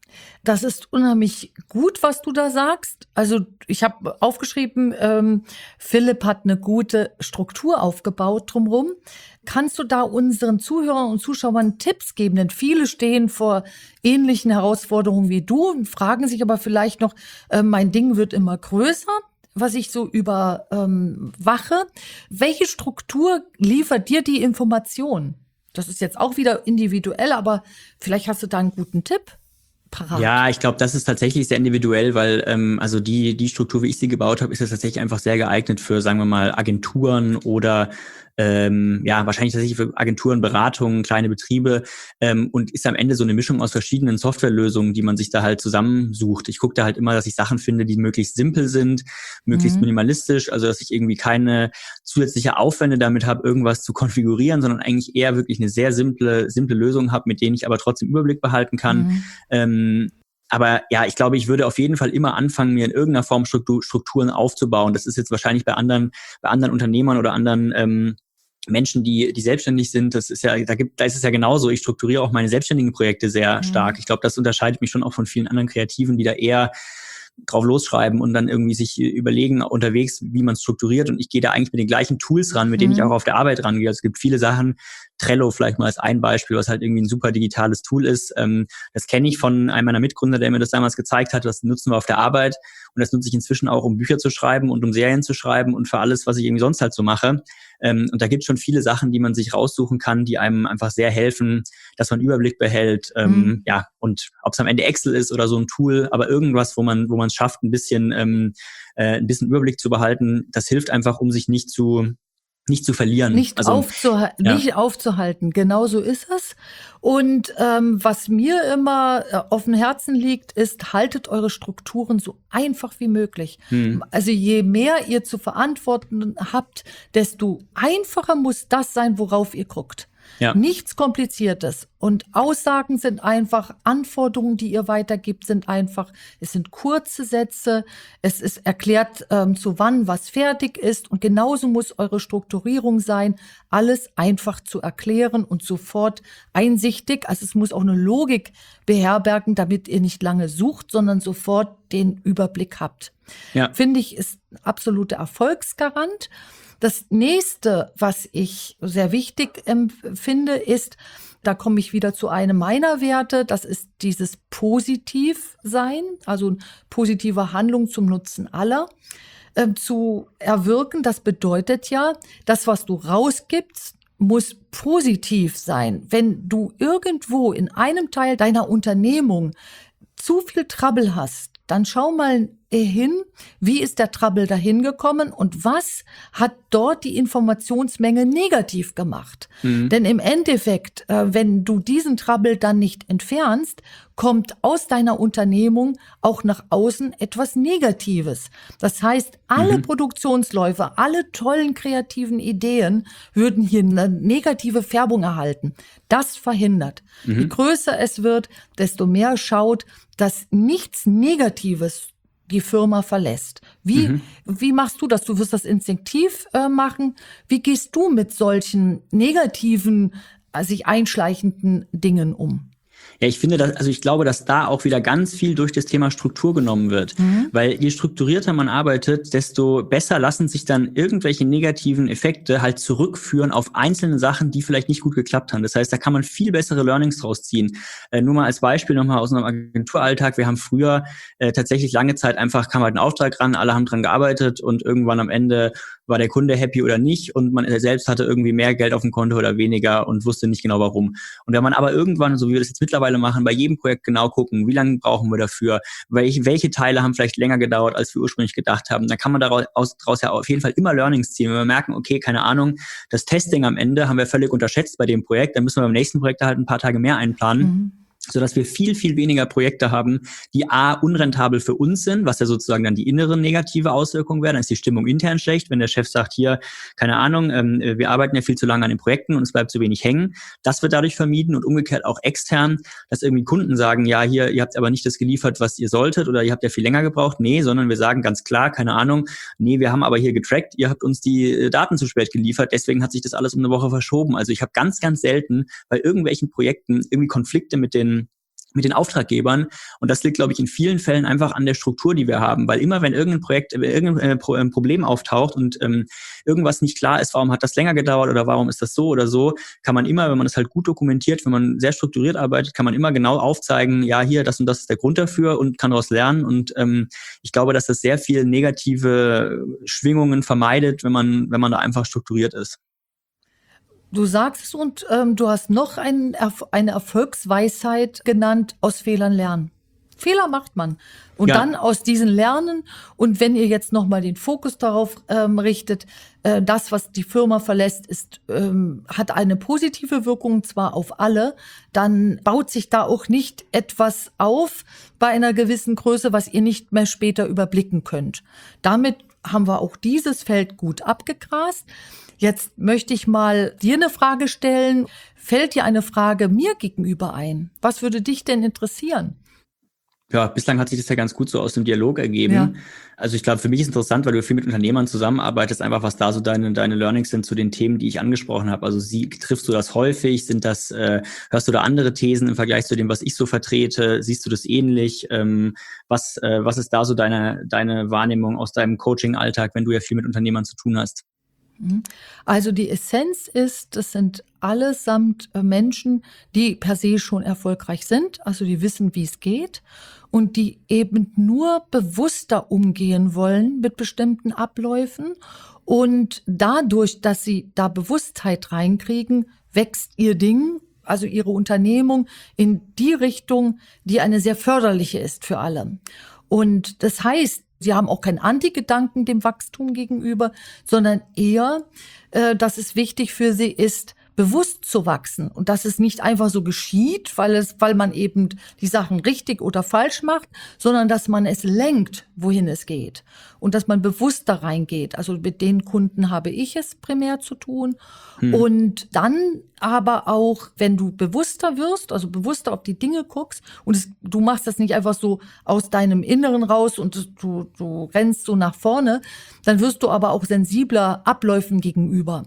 Das ist unheimlich gut, was du da sagst. Also ich habe aufgeschrieben, ähm, Philipp hat eine gute Struktur aufgebaut drumherum. Kannst du da unseren Zuhörern und Zuschauern Tipps geben? Denn viele stehen vor ähnlichen Herausforderungen wie du und fragen sich aber vielleicht noch, äh, mein Ding wird immer größer, was ich so überwache. Ähm, wache. Welche Struktur liefert dir die Information? Das ist jetzt auch wieder individuell, aber vielleicht hast du da einen guten Tipp. Parat. Ja, ich glaube, das ist tatsächlich sehr individuell, weil ähm, also die die Struktur, wie ich sie gebaut habe, ist jetzt tatsächlich einfach sehr geeignet für, sagen wir mal, Agenturen oder ähm, ja, wahrscheinlich tatsächlich für Agenturen, Beratungen, kleine Betriebe ähm, und ist am Ende so eine Mischung aus verschiedenen Softwarelösungen, die man sich da halt zusammensucht. Ich gucke da halt immer, dass ich Sachen finde, die möglichst simpel sind, möglichst mhm. minimalistisch, also dass ich irgendwie keine zusätzliche Aufwände damit habe, irgendwas zu konfigurieren, sondern eigentlich eher wirklich eine sehr simple simple Lösung habe, mit denen ich aber trotzdem Überblick behalten kann. Mhm. Ähm, Aber ja, ich glaube, ich würde auf jeden Fall immer anfangen, mir in irgendeiner Form Struktur, Strukturen aufzubauen. Das ist jetzt wahrscheinlich bei anderen, bei anderen Unternehmern oder anderen ähm, Menschen, die die selbstständig sind. Das ist ja, da gibt, da ist es ja genauso. Ich strukturiere auch meine selbstständigen Projekte sehr mhm. stark. Ich glaube, das unterscheidet mich schon auch von vielen anderen Kreativen, die da eher drauf losschreiben und dann irgendwie sich überlegen unterwegs, wie man es strukturiert. Und ich gehe da eigentlich mit den gleichen Tools ran, mit denen mhm. ich auch auf der Arbeit rangehe. Also es gibt viele Sachen, Trello vielleicht mal als ein Beispiel, was halt irgendwie ein super digitales Tool ist. Ähm, das kenne ich von einem meiner Mitgründer, der mir das damals gezeigt hat. Das nutzen wir auf der Arbeit. Und das nutze ich inzwischen auch, um Bücher zu schreiben und um Serien zu schreiben und für alles, was ich irgendwie sonst halt so mache. Ähm, und da gibt es schon viele Sachen, die man sich raussuchen kann, die einem einfach sehr helfen, dass man Überblick behält. Ähm, mhm. Ja, und ob es am Ende Excel ist oder so ein Tool, aber irgendwas, wo man wo man es schafft, ein bisschen ähm, äh, ein bisschen Überblick zu behalten, das hilft einfach, um sich nicht zu nicht zu verlieren. Nicht, also, aufzuha- ja. nicht aufzuhalten, genau so ist es. Und ähm, was mir immer äh, auf dem Herzen liegt, ist, haltet eure Strukturen so einfach wie möglich. Hm. Also je mehr ihr zu verantworten habt, desto einfacher muss das sein, worauf ihr guckt. Ja. Nichts Kompliziertes. Und Aussagen sind einfach, Anforderungen, die ihr weitergibt, sind einfach, es sind kurze Sätze, es ist erklärt, ähm, zu wann was fertig ist. Und genauso muss eure Strukturierung sein, alles einfach zu erklären und sofort einsichtig. Also es muss auch eine Logik beherbergen, damit ihr nicht lange sucht, sondern sofort den Überblick habt. Ja. Finde ich, ist ein absoluter Erfolgsgarant. Das nächste, was ich sehr wichtig empfinde, ist, da komme ich wieder zu einem meiner Werte, das ist dieses Positivsein, also positive Handlung zum Nutzen aller, äh, zu erwirken. Das bedeutet ja, das, was du rausgibst, muss positiv sein. Wenn du irgendwo in einem Teil deiner Unternehmung zu viel Trouble hast, dann schau mal hin, wie ist der Trouble dahin gekommen und was hat dort die Informationsmenge negativ gemacht. Mhm. Denn im Endeffekt, wenn du diesen Trouble dann nicht entfernst, kommt aus deiner Unternehmung auch nach außen etwas Negatives. Das heißt, alle mhm. Produktionsläufe, alle tollen kreativen Ideen würden hier eine negative Färbung erhalten. Das verhindert. Mhm. Je größer es wird, desto mehr schaut, dass nichts Negatives die Firma verlässt. Wie, mhm. wie machst du das? Du wirst das instinktiv äh, machen. Wie gehst du mit solchen negativen, äh, sich einschleichenden Dingen um? Ja, ich finde, dass, also ich glaube, dass da auch wieder ganz viel durch das Thema Struktur genommen wird. Mhm. Weil je strukturierter man arbeitet, desto besser lassen sich dann irgendwelche negativen Effekte halt zurückführen auf einzelne Sachen, die vielleicht nicht gut geklappt haben. Das heißt, da kann man viel bessere Learnings draus ziehen. Äh, nur mal als Beispiel nochmal aus unserem Agenturalltag. Wir haben früher äh, tatsächlich lange Zeit einfach, kam halt ein Auftrag ran, alle haben dran gearbeitet und irgendwann am Ende war der Kunde happy oder nicht und man selbst hatte irgendwie mehr Geld auf dem Konto oder weniger und wusste nicht genau warum. Und wenn man aber irgendwann, so wie wir das jetzt mittlerweile machen, bei jedem Projekt genau gucken, wie lange brauchen wir dafür, welche, welche Teile haben vielleicht länger gedauert, als wir ursprünglich gedacht haben, dann kann man daraus daraus ja auf jeden Fall immer Learnings ziehen. Wenn wir merken, okay, keine Ahnung, das Testing am Ende haben wir völlig unterschätzt bei dem Projekt, dann müssen wir beim nächsten Projekt halt ein paar Tage mehr einplanen. Mhm. Sodass wir viel, viel weniger Projekte haben, die a, unrentabel für uns sind, was ja sozusagen dann die innere negative Auswirkung wäre. Dann ist die Stimmung intern schlecht, wenn der Chef sagt, hier, keine Ahnung, ähm, wir arbeiten ja viel zu lange an den Projekten und es bleibt zu wenig hängen. Das wird dadurch vermieden und umgekehrt auch extern, dass irgendwie Kunden sagen, ja, hier, ihr habt aber nicht das geliefert, was ihr solltet oder ihr habt ja viel länger gebraucht. Nee, sondern wir sagen ganz klar, keine Ahnung, nee, wir haben aber hier getrackt, ihr habt uns die Daten zu spät geliefert, deswegen hat sich das alles um eine Woche verschoben. Also ich habe ganz, ganz selten bei irgendwelchen Projekten irgendwie Konflikte mit den mit den Auftraggebern. Und das liegt, glaube ich, in vielen Fällen einfach an der Struktur, die wir haben. Weil immer, wenn irgendein Projekt, irgendein äh, Problem auftaucht und ähm, irgendwas nicht klar ist, warum hat das länger gedauert oder warum ist das so oder so, kann man immer, wenn man das halt gut dokumentiert, wenn man sehr strukturiert arbeitet, kann man immer genau aufzeigen, ja, hier, das und das ist der Grund dafür und kann daraus lernen. Und ähm, ich glaube, dass das sehr viel negative Schwingungen vermeidet, wenn man, wenn man da einfach strukturiert ist. Du sagst es und ähm, du hast noch ein, eine Erfolgsweisheit genannt, aus Fehlern lernen. Fehler macht man. Und ja. Dann aus diesen lernen. Und wenn ihr jetzt nochmal den Fokus darauf ähm, richtet, äh, das, was die Firma verlässt, ist, ähm, hat eine positive Wirkung, zwar auf alle, dann baut sich da auch nicht etwas auf bei einer gewissen Größe, was ihr nicht mehr später überblicken könnt. Damit haben wir auch dieses Feld gut abgegrast. Jetzt möchte ich mal dir eine Frage stellen. Fällt dir eine Frage mir gegenüber ein? Was würde dich denn interessieren? Ja, bislang hat sich das ja ganz gut so aus dem Dialog ergeben. Ja. Also ich glaube, für mich ist interessant, weil du viel mit Unternehmern zusammenarbeitest, einfach was da so deine deine Learnings sind zu den Themen, die ich angesprochen habe. Also sie, triffst du das häufig? Sind das, äh, hörst du da andere Thesen im Vergleich zu dem, was ich so vertrete? Siehst du das ähnlich? Ähm, was äh, was ist da so deine deine Wahrnehmung aus deinem Coaching-Alltag, wenn du ja viel mit Unternehmern zu tun hast? Also die Essenz ist, das sind allesamt Menschen, die per se schon erfolgreich sind, also die wissen, wie es geht und die eben nur bewusster umgehen wollen mit bestimmten Abläufen und dadurch, dass sie da Bewusstheit reinkriegen, wächst ihr Ding, also ihre Unternehmung in die Richtung, die eine sehr förderliche ist für alle. Und das heißt, sie haben auch keinen Antigedanken dem Wachstum gegenüber, sondern eher, äh, dass es wichtig für sie ist, bewusst zu wachsen und dass es nicht einfach so geschieht, weil es, weil man eben die Sachen richtig oder falsch macht, sondern dass man es lenkt, wohin es geht und dass man bewusst da reingeht. Also mit den Kunden habe ich es primär zu tun. Hm. Und dann aber auch, wenn du bewusster wirst, also bewusster auf die Dinge guckst und es, du machst das nicht einfach so aus deinem Inneren raus und du, du rennst so nach vorne, dann wirst du aber auch sensibler Abläufen gegenüber.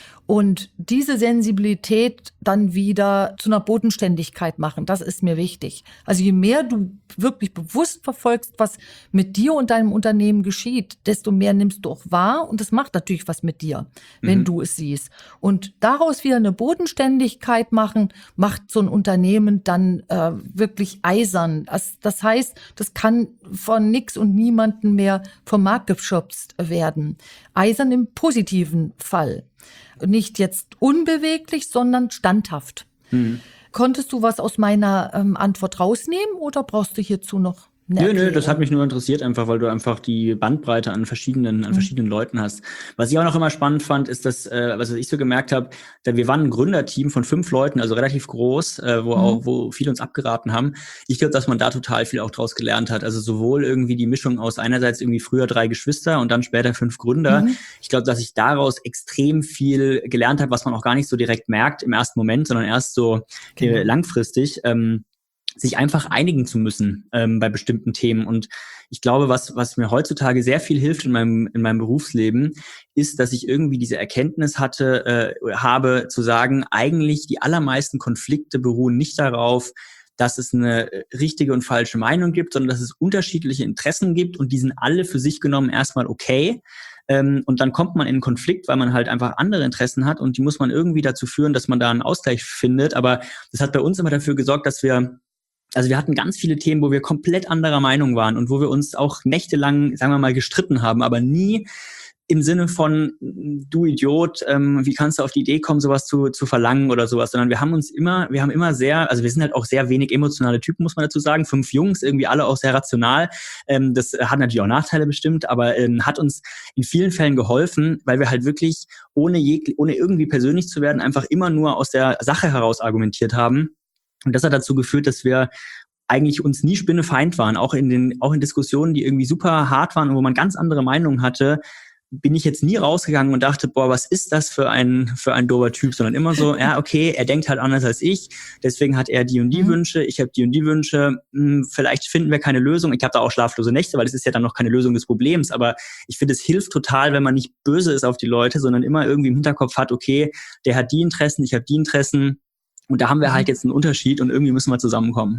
Und diese Sensibilität dann wieder zu einer Bodenständigkeit machen, das ist mir wichtig. Also je mehr du wirklich bewusst verfolgst, was mit dir und deinem Unternehmen geschieht, desto mehr nimmst du auch wahr und das macht natürlich was mit dir, wenn mhm. du es siehst. Und daraus wieder eine Bodenständigkeit machen, macht so ein Unternehmen dann äh, wirklich eisern. Das, das heißt, das kann von nix und niemanden mehr vom Markt geschubst werden. Eisern im positiven Fall. Nicht jetzt unbeweglich, sondern standhaft. Mhm. Konntest du was aus meiner ähm, Antwort rausnehmen oder brauchst du hierzu noch eine Nö, Erklärung? nö, das hat mich nur interessiert, einfach weil du einfach die Bandbreite an verschiedenen, an mhm. verschiedenen Leuten hast. Was ich auch noch immer spannend fand, ist, dass, äh, was ich so gemerkt habe, wir waren ein Gründerteam von fünf Leuten, also relativ groß, äh, wo mhm. auch, wo viele uns abgeraten haben. Ich glaube, dass man da total viel auch draus gelernt hat. Also sowohl irgendwie die Mischung aus einerseits irgendwie früher drei Geschwister und dann später fünf Gründer. Mhm. Ich glaube, dass ich daraus extrem viel gelernt habe, was man auch gar nicht so direkt merkt im ersten Moment, sondern erst so genau. äh, langfristig. Ähm, sich einfach einigen zu müssen ähm, bei bestimmten Themen. Und ich glaube, was was mir heutzutage sehr viel hilft in meinem in meinem Berufsleben, ist, dass ich irgendwie diese Erkenntnis hatte, äh, habe, zu sagen, eigentlich die allermeisten Konflikte beruhen nicht darauf, dass es eine richtige und falsche Meinung gibt, sondern dass es unterschiedliche Interessen gibt und die sind alle für sich genommen erstmal okay. Ähm, und dann kommt man in einen Konflikt, weil man halt einfach andere Interessen hat und die muss man irgendwie dazu führen, dass man da einen Ausgleich findet. Aber das hat bei uns immer dafür gesorgt, dass wir Also wir hatten ganz viele Themen, wo wir komplett anderer Meinung waren und wo wir uns auch nächtelang, sagen wir mal, gestritten haben, aber nie im Sinne von, du Idiot, ähm, wie kannst du auf die Idee kommen, sowas zu, zu verlangen oder sowas, sondern wir haben uns immer, wir haben immer sehr, also wir sind halt auch sehr wenig emotionale Typen, muss man dazu sagen, fünf Jungs, irgendwie alle auch sehr rational, ähm, das hat natürlich auch Nachteile bestimmt, aber ähm, hat uns in vielen Fällen geholfen, weil wir halt wirklich, ohne, jeg- ohne irgendwie persönlich zu werden, einfach immer nur aus der Sache heraus argumentiert haben. Und das hat dazu geführt, dass wir eigentlich uns nie spinnefeind waren, auch in den, auch in Diskussionen, die irgendwie super hart waren und wo man ganz andere Meinungen hatte, bin ich jetzt nie rausgegangen und dachte, boah, was ist das für ein, für ein dober Typ, sondern immer so, ja, okay, er denkt halt anders als ich, deswegen hat er die und die Mhm. Wünsche, ich habe die und die Wünsche, hm, vielleicht finden wir keine Lösung. Ich habe da auch schlaflose Nächte, weil das ist ja dann noch keine Lösung des Problems, aber ich finde, es hilft total, wenn man nicht böse ist auf die Leute, sondern immer irgendwie im Hinterkopf hat, okay, der hat die Interessen, ich habe die Interessen und da haben wir halt Mhm. jetzt einen Unterschied und irgendwie müssen wir zusammenkommen.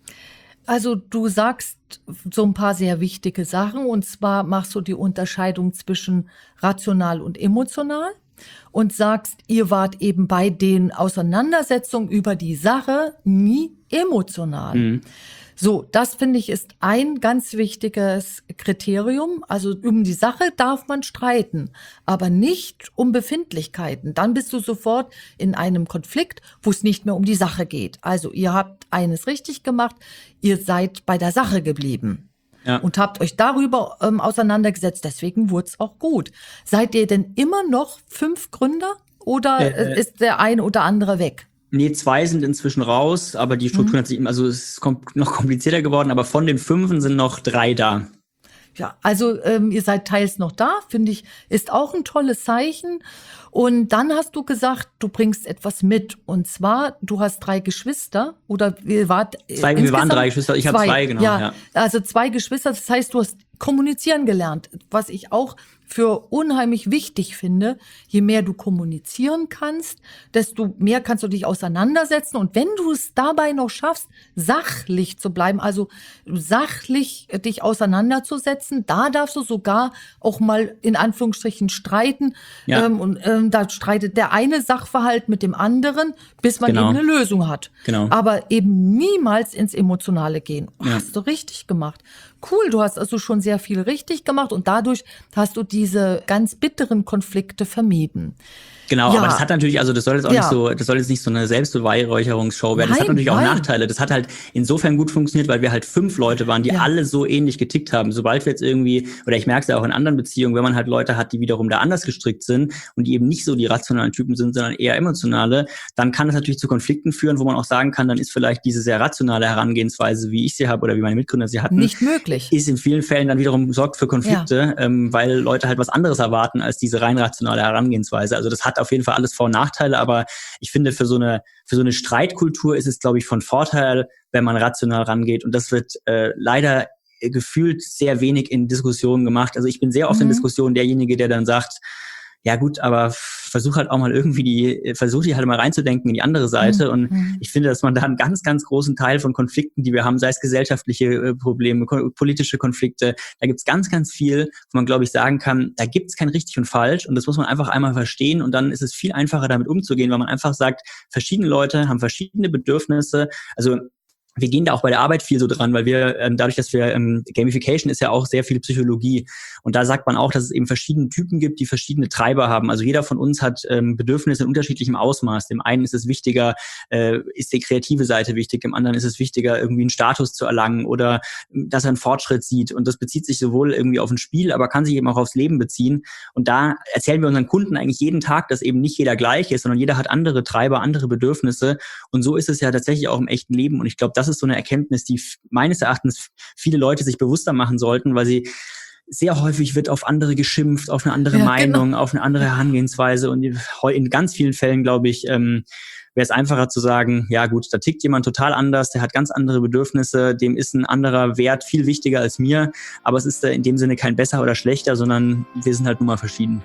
Also du sagst so ein paar sehr wichtige Sachen und zwar machst du die Unterscheidung zwischen rational und emotional und sagst, ihr wart eben bei den Auseinandersetzungen über die Sache nie emotional. Mhm. So, das finde ich ist ein ganz wichtiges Kriterium. Also um die Sache darf man streiten, aber nicht um Befindlichkeiten. Dann bist du sofort in einem Konflikt, wo es nicht mehr um die Sache geht. Also ihr habt eines richtig gemacht, ihr seid bei der Sache geblieben. Ja. Und habt euch darüber ähm, auseinandergesetzt. Deswegen wurde es auch gut. Seid ihr denn immer noch fünf Gründer oder Äh, äh, ist der eine oder andere weg? Nee, zwei sind inzwischen raus, aber die Struktur Mhm. hat sich, also es ist kom- noch komplizierter geworden, aber von den fünfen sind noch drei da. Ja, also ähm, ihr seid teils noch da, finde ich, ist auch ein tolles Zeichen. Und dann hast du gesagt, du bringst etwas mit. Und zwar, du hast drei Geschwister oder ihr wart äh, Zwei, wir waren insgesamt drei Geschwister, ich habe zwei, genau, ja, ja. also zwei Geschwister. Das heißt, du hast kommunizieren gelernt, was ich auch für unheimlich wichtig finde. Je mehr du kommunizieren kannst, desto mehr kannst du dich auseinandersetzen. Und wenn du es dabei noch schaffst, sachlich zu bleiben, also sachlich äh, dich auseinanderzusetzen, da darfst du sogar auch mal in Anführungsstrichen streiten. Ja. Ähm, und ähm, da streitet der eine Sachverhalt mit dem anderen, bis man Genau. eben eine Lösung hat. Genau. Aber eben niemals ins Emotionale gehen. Ja. Hast du richtig gemacht. Cool, du hast also schon sehr viel richtig gemacht und dadurch hast du diese ganz bitteren Konflikte vermieden. Genau, Ja. aber das hat natürlich, also das soll jetzt auch Ja. nicht so, das soll jetzt nicht so eine Selbstbeweihräucherungsshow werden. Das hat Nein, natürlich auch nein. Nachteile. Das hat halt insofern gut funktioniert, weil wir halt fünf Leute waren, die Ja. alle so ähnlich getickt haben. Sobald wir jetzt irgendwie, oder ich merke es ja auch in anderen Beziehungen, wenn man halt Leute hat, die wiederum da anders gestrickt sind und die eben nicht so die rationalen Typen sind, sondern eher emotionale, dann kann das natürlich zu Konflikten führen, wo man auch sagen kann, dann ist vielleicht diese sehr rationale Herangehensweise, wie ich sie habe oder wie meine Mitgründer sie hatten, Nicht möglich. ist in vielen Fällen dann wiederum sorgt für Konflikte, ähm, weil Leute halt was anderes erwarten als diese rein rationale Herangehensweise. Also das hat auf jeden Fall alles Vor- und Nachteile, aber ich finde, für so eine für so eine Streitkultur ist es, glaube ich, von Vorteil, wenn man rational rangeht. Und das wird äh, leider gefühlt sehr wenig in Diskussionen gemacht. Also ich bin sehr oft Mhm. in Diskussionen derjenige, der dann sagt, ja gut, aber versuch halt auch mal irgendwie die, versuch die halt mal reinzudenken in die andere Seite. Mhm. Und Mhm. ich finde, dass man da einen ganz, ganz großen Teil von Konflikten, die wir haben, sei es gesellschaftliche äh, Probleme, ko- politische Konflikte, da gibt's ganz, ganz viel, wo man, glaube ich, sagen kann, da gibt's kein richtig und falsch. Und das muss man einfach einmal verstehen. Und dann ist es viel einfacher, damit umzugehen, weil man einfach sagt, verschiedene Leute haben verschiedene Bedürfnisse. Also wir gehen da auch bei der Arbeit viel so dran, weil wir, ähm, dadurch, dass wir, ähm, Gamification ist ja auch sehr viel Psychologie. Und da sagt man auch, dass es eben verschiedene Typen gibt, die verschiedene Treiber haben. Also jeder von uns hat ähm, Bedürfnisse in unterschiedlichem Ausmaß. Dem einen ist es wichtiger, äh, ist die kreative Seite wichtig, dem anderen ist es wichtiger, irgendwie einen Status zu erlangen oder ähm, dass er einen Fortschritt sieht. Und das bezieht sich sowohl irgendwie auf ein Spiel, aber kann sich eben auch aufs Leben beziehen. Und da erzählen wir unseren Kunden eigentlich jeden Tag, dass eben nicht jeder gleich ist, sondern jeder hat andere Treiber, andere Bedürfnisse. Und so ist es ja tatsächlich auch im echten Leben. Und ich glaube, das ist so eine Erkenntnis, die f- meines Erachtens viele Leute sich bewusster machen sollten, weil sie sehr häufig wird auf andere geschimpft, auf eine andere Ja, Meinung, genau. auf eine andere Herangehensweise. Und in ganz vielen Fällen, glaube ich, ähm, wäre es einfacher zu sagen, ja gut, da tickt jemand total anders, der hat ganz andere Bedürfnisse, dem ist ein anderer Wert viel wichtiger als mir. Aber es ist in dem Sinne kein besser oder schlechter, sondern wir sind halt nun mal verschieden.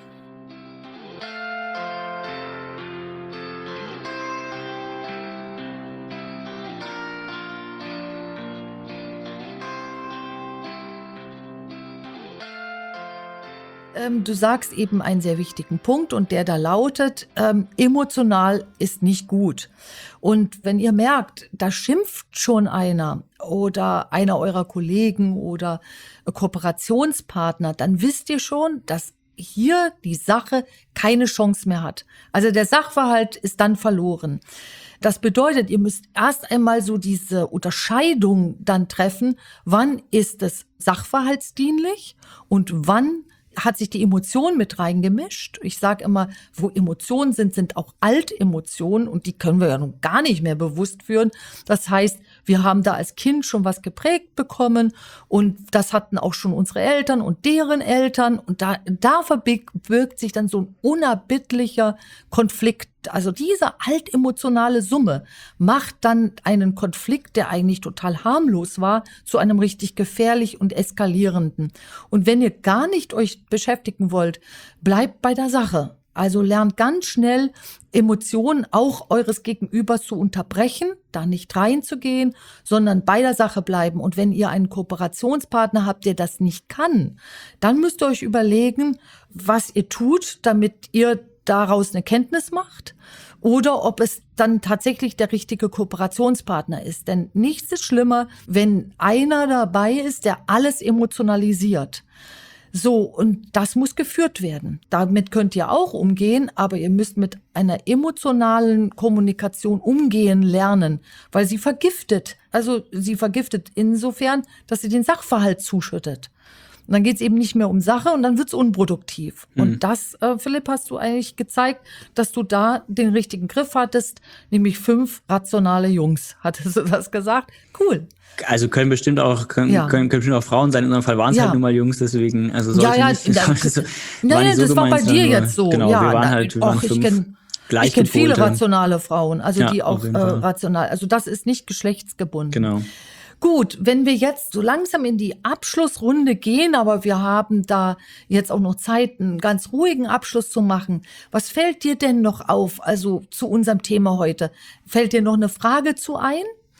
Ähm, du sagst eben einen sehr wichtigen Punkt und der da lautet, ähm, emotional ist nicht gut. Und wenn ihr merkt, da schimpft schon einer oder einer eurer Kollegen oder Kooperationspartner, dann wisst ihr schon, dass hier die Sache keine Chance mehr hat. Also der Sachverhalt ist dann verloren. Das bedeutet, ihr müsst erst einmal so diese Unterscheidung dann treffen, wann ist es sachverhaltsdienlich und wann hat sich die Emotion mit reingemischt. Ich sage immer, wo Emotionen sind, sind auch Altemotionen und die können wir ja nun gar nicht mehr bewusst führen. Das heißt, wir haben da als Kind schon was geprägt bekommen und das hatten auch schon unsere Eltern und deren Eltern und da, da verbirgt sich dann so ein unerbittlicher Konflikt. Also diese altemotionale Summe macht dann einen Konflikt, der eigentlich total harmlos war, zu einem richtig gefährlich und eskalierenden. Und wenn ihr gar nicht euch beschäftigen wollt, bleibt bei der Sache. Also lernt ganz schnell, Emotionen auch eures Gegenübers zu unterbrechen, da nicht reinzugehen, sondern bei der Sache bleiben. Und wenn ihr einen Kooperationspartner habt, der das nicht kann, dann müsst ihr euch überlegen, was ihr tut, damit ihr daraus eine Kenntnis macht oder ob es dann tatsächlich der richtige Kooperationspartner ist. Denn nichts ist schlimmer, wenn einer dabei ist, der alles emotionalisiert. So, und das muss geführt werden. Damit könnt ihr auch umgehen, aber ihr müsst mit einer emotionalen Kommunikation umgehen lernen, weil sie vergiftet. Also sie vergiftet insofern, dass sie den Sachverhalt zuschüttet. Und dann geht's eben nicht mehr um Sache und dann wird's unproduktiv. Mhm. Und das, äh, Philipp, hast du eigentlich gezeigt, dass du da den richtigen Griff hattest, nämlich fünf rationale Jungs. Hattest du das gesagt? Cool. Also können bestimmt auch können, ja. können, können bestimmt auch Frauen sein. In unserem Fall waren es ja. halt nun mal Jungs, deswegen also sollte ja, ja, nicht. Da, so, ja, ja, das so war bei dir nur, jetzt so. Genau, ja, wir waren halt, wir och, waren ich fünf. kenn, Ich kenne viele rationale Frauen, also ja, die auch äh, rational. Also das ist nicht geschlechtsgebunden. Genau. Gut, wenn wir jetzt so langsam in die Abschlussrunde gehen, aber wir haben da jetzt auch noch Zeit, einen ganz ruhigen Abschluss zu machen. Was fällt dir denn noch auf, also zu unserem Thema heute? Fällt dir noch eine Frage zu ein?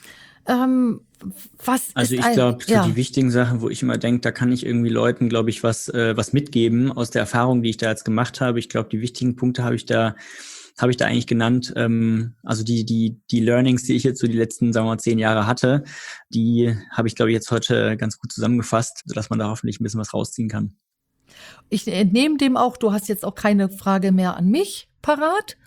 Ähm, was also ist ich glaube, so ja. die wichtigen Sachen, wo ich immer denke, da kann ich irgendwie Leuten, glaube ich, was äh, was mitgeben aus der Erfahrung, die ich da jetzt gemacht habe. Ich glaube, die wichtigen Punkte habe ich da habe ich da eigentlich genannt. Ähm, also die die die Learnings, die ich jetzt so die letzten, sagen wir mal, zehn Jahre hatte, die habe ich, glaube ich, jetzt heute ganz gut zusammengefasst, sodass man da hoffentlich ein bisschen was rausziehen kann. Ich entnehme dem auch, du hast jetzt auch keine Frage mehr an mich parat.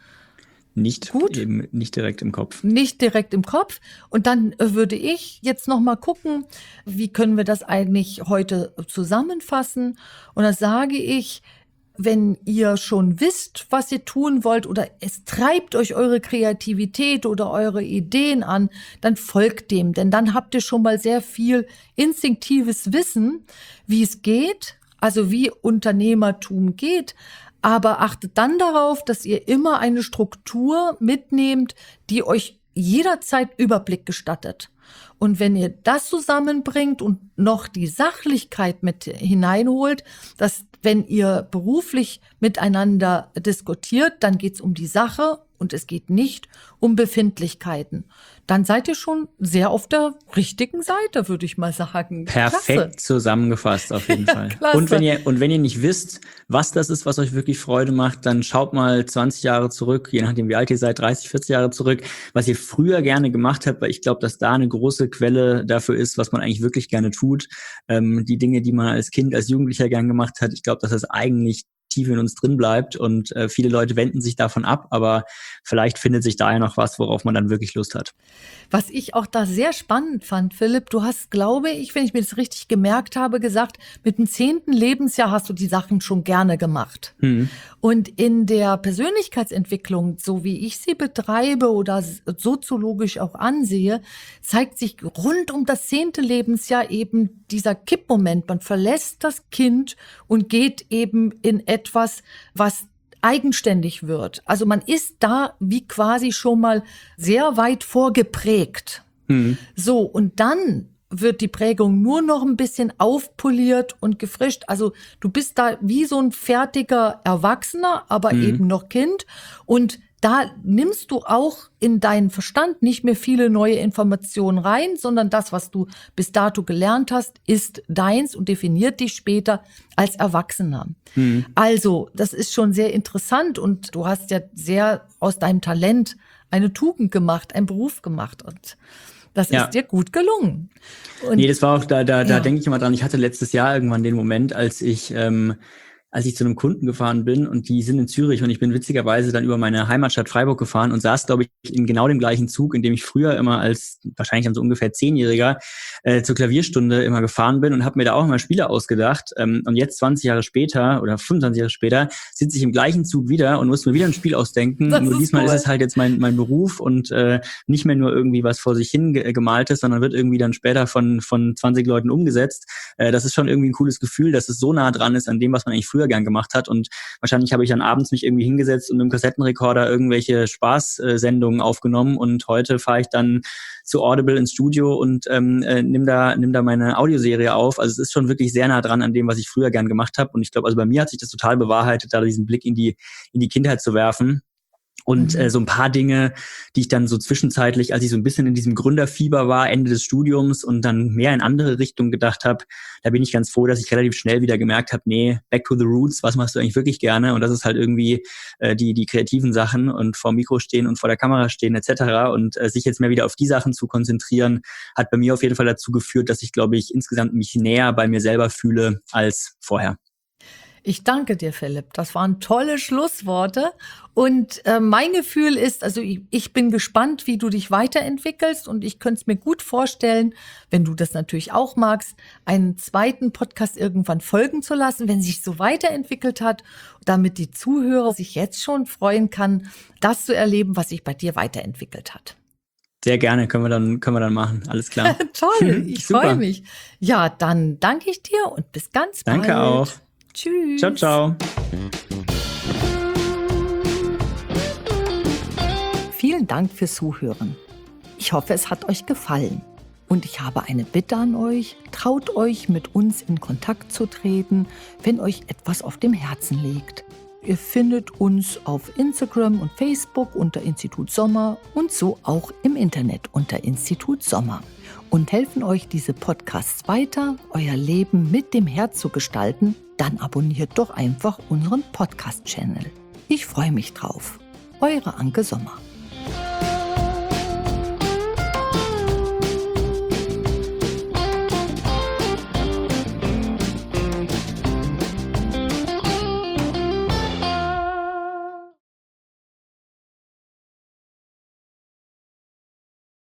Nicht Gut. Eben nicht direkt im Kopf. Nicht direkt im Kopf. Und dann würde ich jetzt noch mal gucken, wie können wir das eigentlich heute zusammenfassen. Und da sage ich, wenn ihr schon wisst, was ihr tun wollt oder es treibt euch eure Kreativität oder eure Ideen an, dann folgt dem. Denn dann habt ihr schon mal sehr viel instinktives Wissen, wie es geht, also wie Unternehmertum geht. Aber achtet dann darauf, dass ihr immer eine Struktur mitnehmt, die euch jederzeit Überblick gestattet. Und wenn ihr das zusammenbringt und noch die Sachlichkeit mit hineinholt, dass wenn ihr beruflich miteinander diskutiert, dann geht's um die Sache und es geht nicht um Befindlichkeiten. Dann seid ihr schon sehr auf der richtigen Seite, würde ich mal sagen. Perfekt Klasse. Zusammengefasst, auf jeden Fall. Klasse. Und wenn ihr, und wenn ihr nicht wisst, was das ist, was euch wirklich Freude macht, dann schaut mal zwanzig Jahre zurück, je nachdem wie alt ihr seid, dreißig, vierzig Jahre zurück, was ihr früher gerne gemacht habt, weil ich glaube, dass da eine große Quelle dafür ist, was man eigentlich wirklich gerne tut. Ähm, die Dinge, die man als Kind, als Jugendlicher gern gemacht hat, ich glaube, dass das eigentlich tief in uns drin bleibt und äh, viele Leute wenden sich davon ab, aber vielleicht findet sich da ja noch was, worauf man dann wirklich Lust hat. Was ich auch da sehr spannend fand, Philipp, du hast, glaube ich, wenn ich mir das richtig gemerkt habe, gesagt, mit dem zehnten Lebensjahr hast du die Sachen schon gerne gemacht. Hm. Und in der Persönlichkeitsentwicklung, so wie ich sie betreibe oder soziologisch auch ansehe, zeigt sich rund um das zehnte Lebensjahr eben dieser Kippmoment. Man verlässt das Kind und geht eben in etwas, was eigenständig wird. Also man ist da wie quasi schon mal sehr weit vorgeprägt. Mhm. So, und dann wird die Prägung nur noch ein bisschen aufpoliert und gefrischt. Also du bist da wie so ein fertiger Erwachsener, aber Mhm. eben noch Kind. Und da nimmst du auch in deinen Verstand nicht mehr viele neue Informationen rein, sondern das, was du bis dato gelernt hast, ist deins und definiert dich später als Erwachsener. Mhm. Also, das ist schon sehr interessant und du hast ja sehr aus deinem Talent eine Tugend gemacht, einen Beruf gemacht und das Ja. ist dir gut gelungen. Und Nee, das war auch, da, da, da Ja. denke ich immer dran, ich hatte letztes Jahr irgendwann den Moment, als ich, ähm, als ich zu einem Kunden gefahren bin und die sind in Zürich und ich bin witzigerweise dann über meine Heimatstadt Freiburg gefahren und saß, glaube ich, in genau dem gleichen Zug, in dem ich früher immer als, wahrscheinlich dann so ungefähr Zehnjähriger, äh, zur Klavierstunde immer gefahren bin und habe mir da auch immer Spiele ausgedacht. Ähm, und jetzt zwanzig Jahre später oder fünfundzwanzig Jahre später sitze ich im gleichen Zug wieder und muss mir wieder ein Spiel ausdenken. Das Nur ist diesmal cool. ist es halt jetzt mein, mein Beruf und äh, nicht mehr nur irgendwie was vor sich hin ge- gemaltes, sondern wird irgendwie dann später von, von zwanzig Leuten umgesetzt. Äh, das ist schon irgendwie ein cooles Gefühl, dass es so nah dran ist an dem, was man eigentlich früher gern gemacht hat. Und wahrscheinlich habe ich dann abends mich irgendwie hingesetzt und mit dem Kassettenrekorder irgendwelche Spaßsendungen aufgenommen und heute fahre ich dann zu Audible ins Studio und ähm, äh, nimm da nimm da meine Audioserie auf. Also es ist schon wirklich sehr nah dran an dem, was ich früher gern gemacht habe. Und ich glaube, also bei mir hat sich das total bewahrheitet, da diesen Blick in die in die Kindheit zu werfen. Und Mhm. äh, so ein paar Dinge, die ich dann so zwischenzeitlich, als ich so ein bisschen in diesem Gründerfieber war, Ende des Studiums und dann mehr in andere Richtungen gedacht habe, da bin ich ganz froh, dass ich relativ schnell wieder gemerkt habe, nee, back to the roots, was machst du eigentlich wirklich gerne? Und das ist halt irgendwie äh, die die kreativen Sachen und vor dem Mikro stehen und vor der Kamera stehen et cetera. Und äh, sich jetzt mehr wieder auf die Sachen zu konzentrieren, hat bei mir auf jeden Fall dazu geführt, dass ich, glaube ich, insgesamt mich näher bei mir selber fühle als vorher. Ich danke dir, Philipp. Das waren tolle Schlussworte. Und äh, mein Gefühl ist, also ich, ich bin gespannt, wie du dich weiterentwickelst. Und ich könnte es mir gut vorstellen, wenn du das natürlich auch magst, einen zweiten Podcast irgendwann folgen zu lassen, wenn sich so weiterentwickelt hat, damit die Zuhörer sich jetzt schon freuen kann, das zu erleben, was sich bei dir weiterentwickelt hat. Sehr gerne, können wir dann können wir dann machen. Alles klar. Toll, ich Super. freue mich. Ja, dann danke ich dir und bis ganz bald. Danke auch. Tschüss. Ciao, ciao. Vielen Dank fürs Zuhören. Ich hoffe, es hat euch gefallen. Und ich habe eine Bitte an euch. Traut euch, mit uns in Kontakt zu treten, wenn euch etwas auf dem Herzen liegt. Ihr findet uns auf Instagram und Facebook unter Institut Sommer und so auch im Internet unter Institut Sommer. Und helfen euch diese Podcasts weiter, euer Leben mit dem Herz zu gestalten, dann abonniert doch einfach unseren Podcast-Channel. Ich freue mich drauf. Eure Anke Sommer.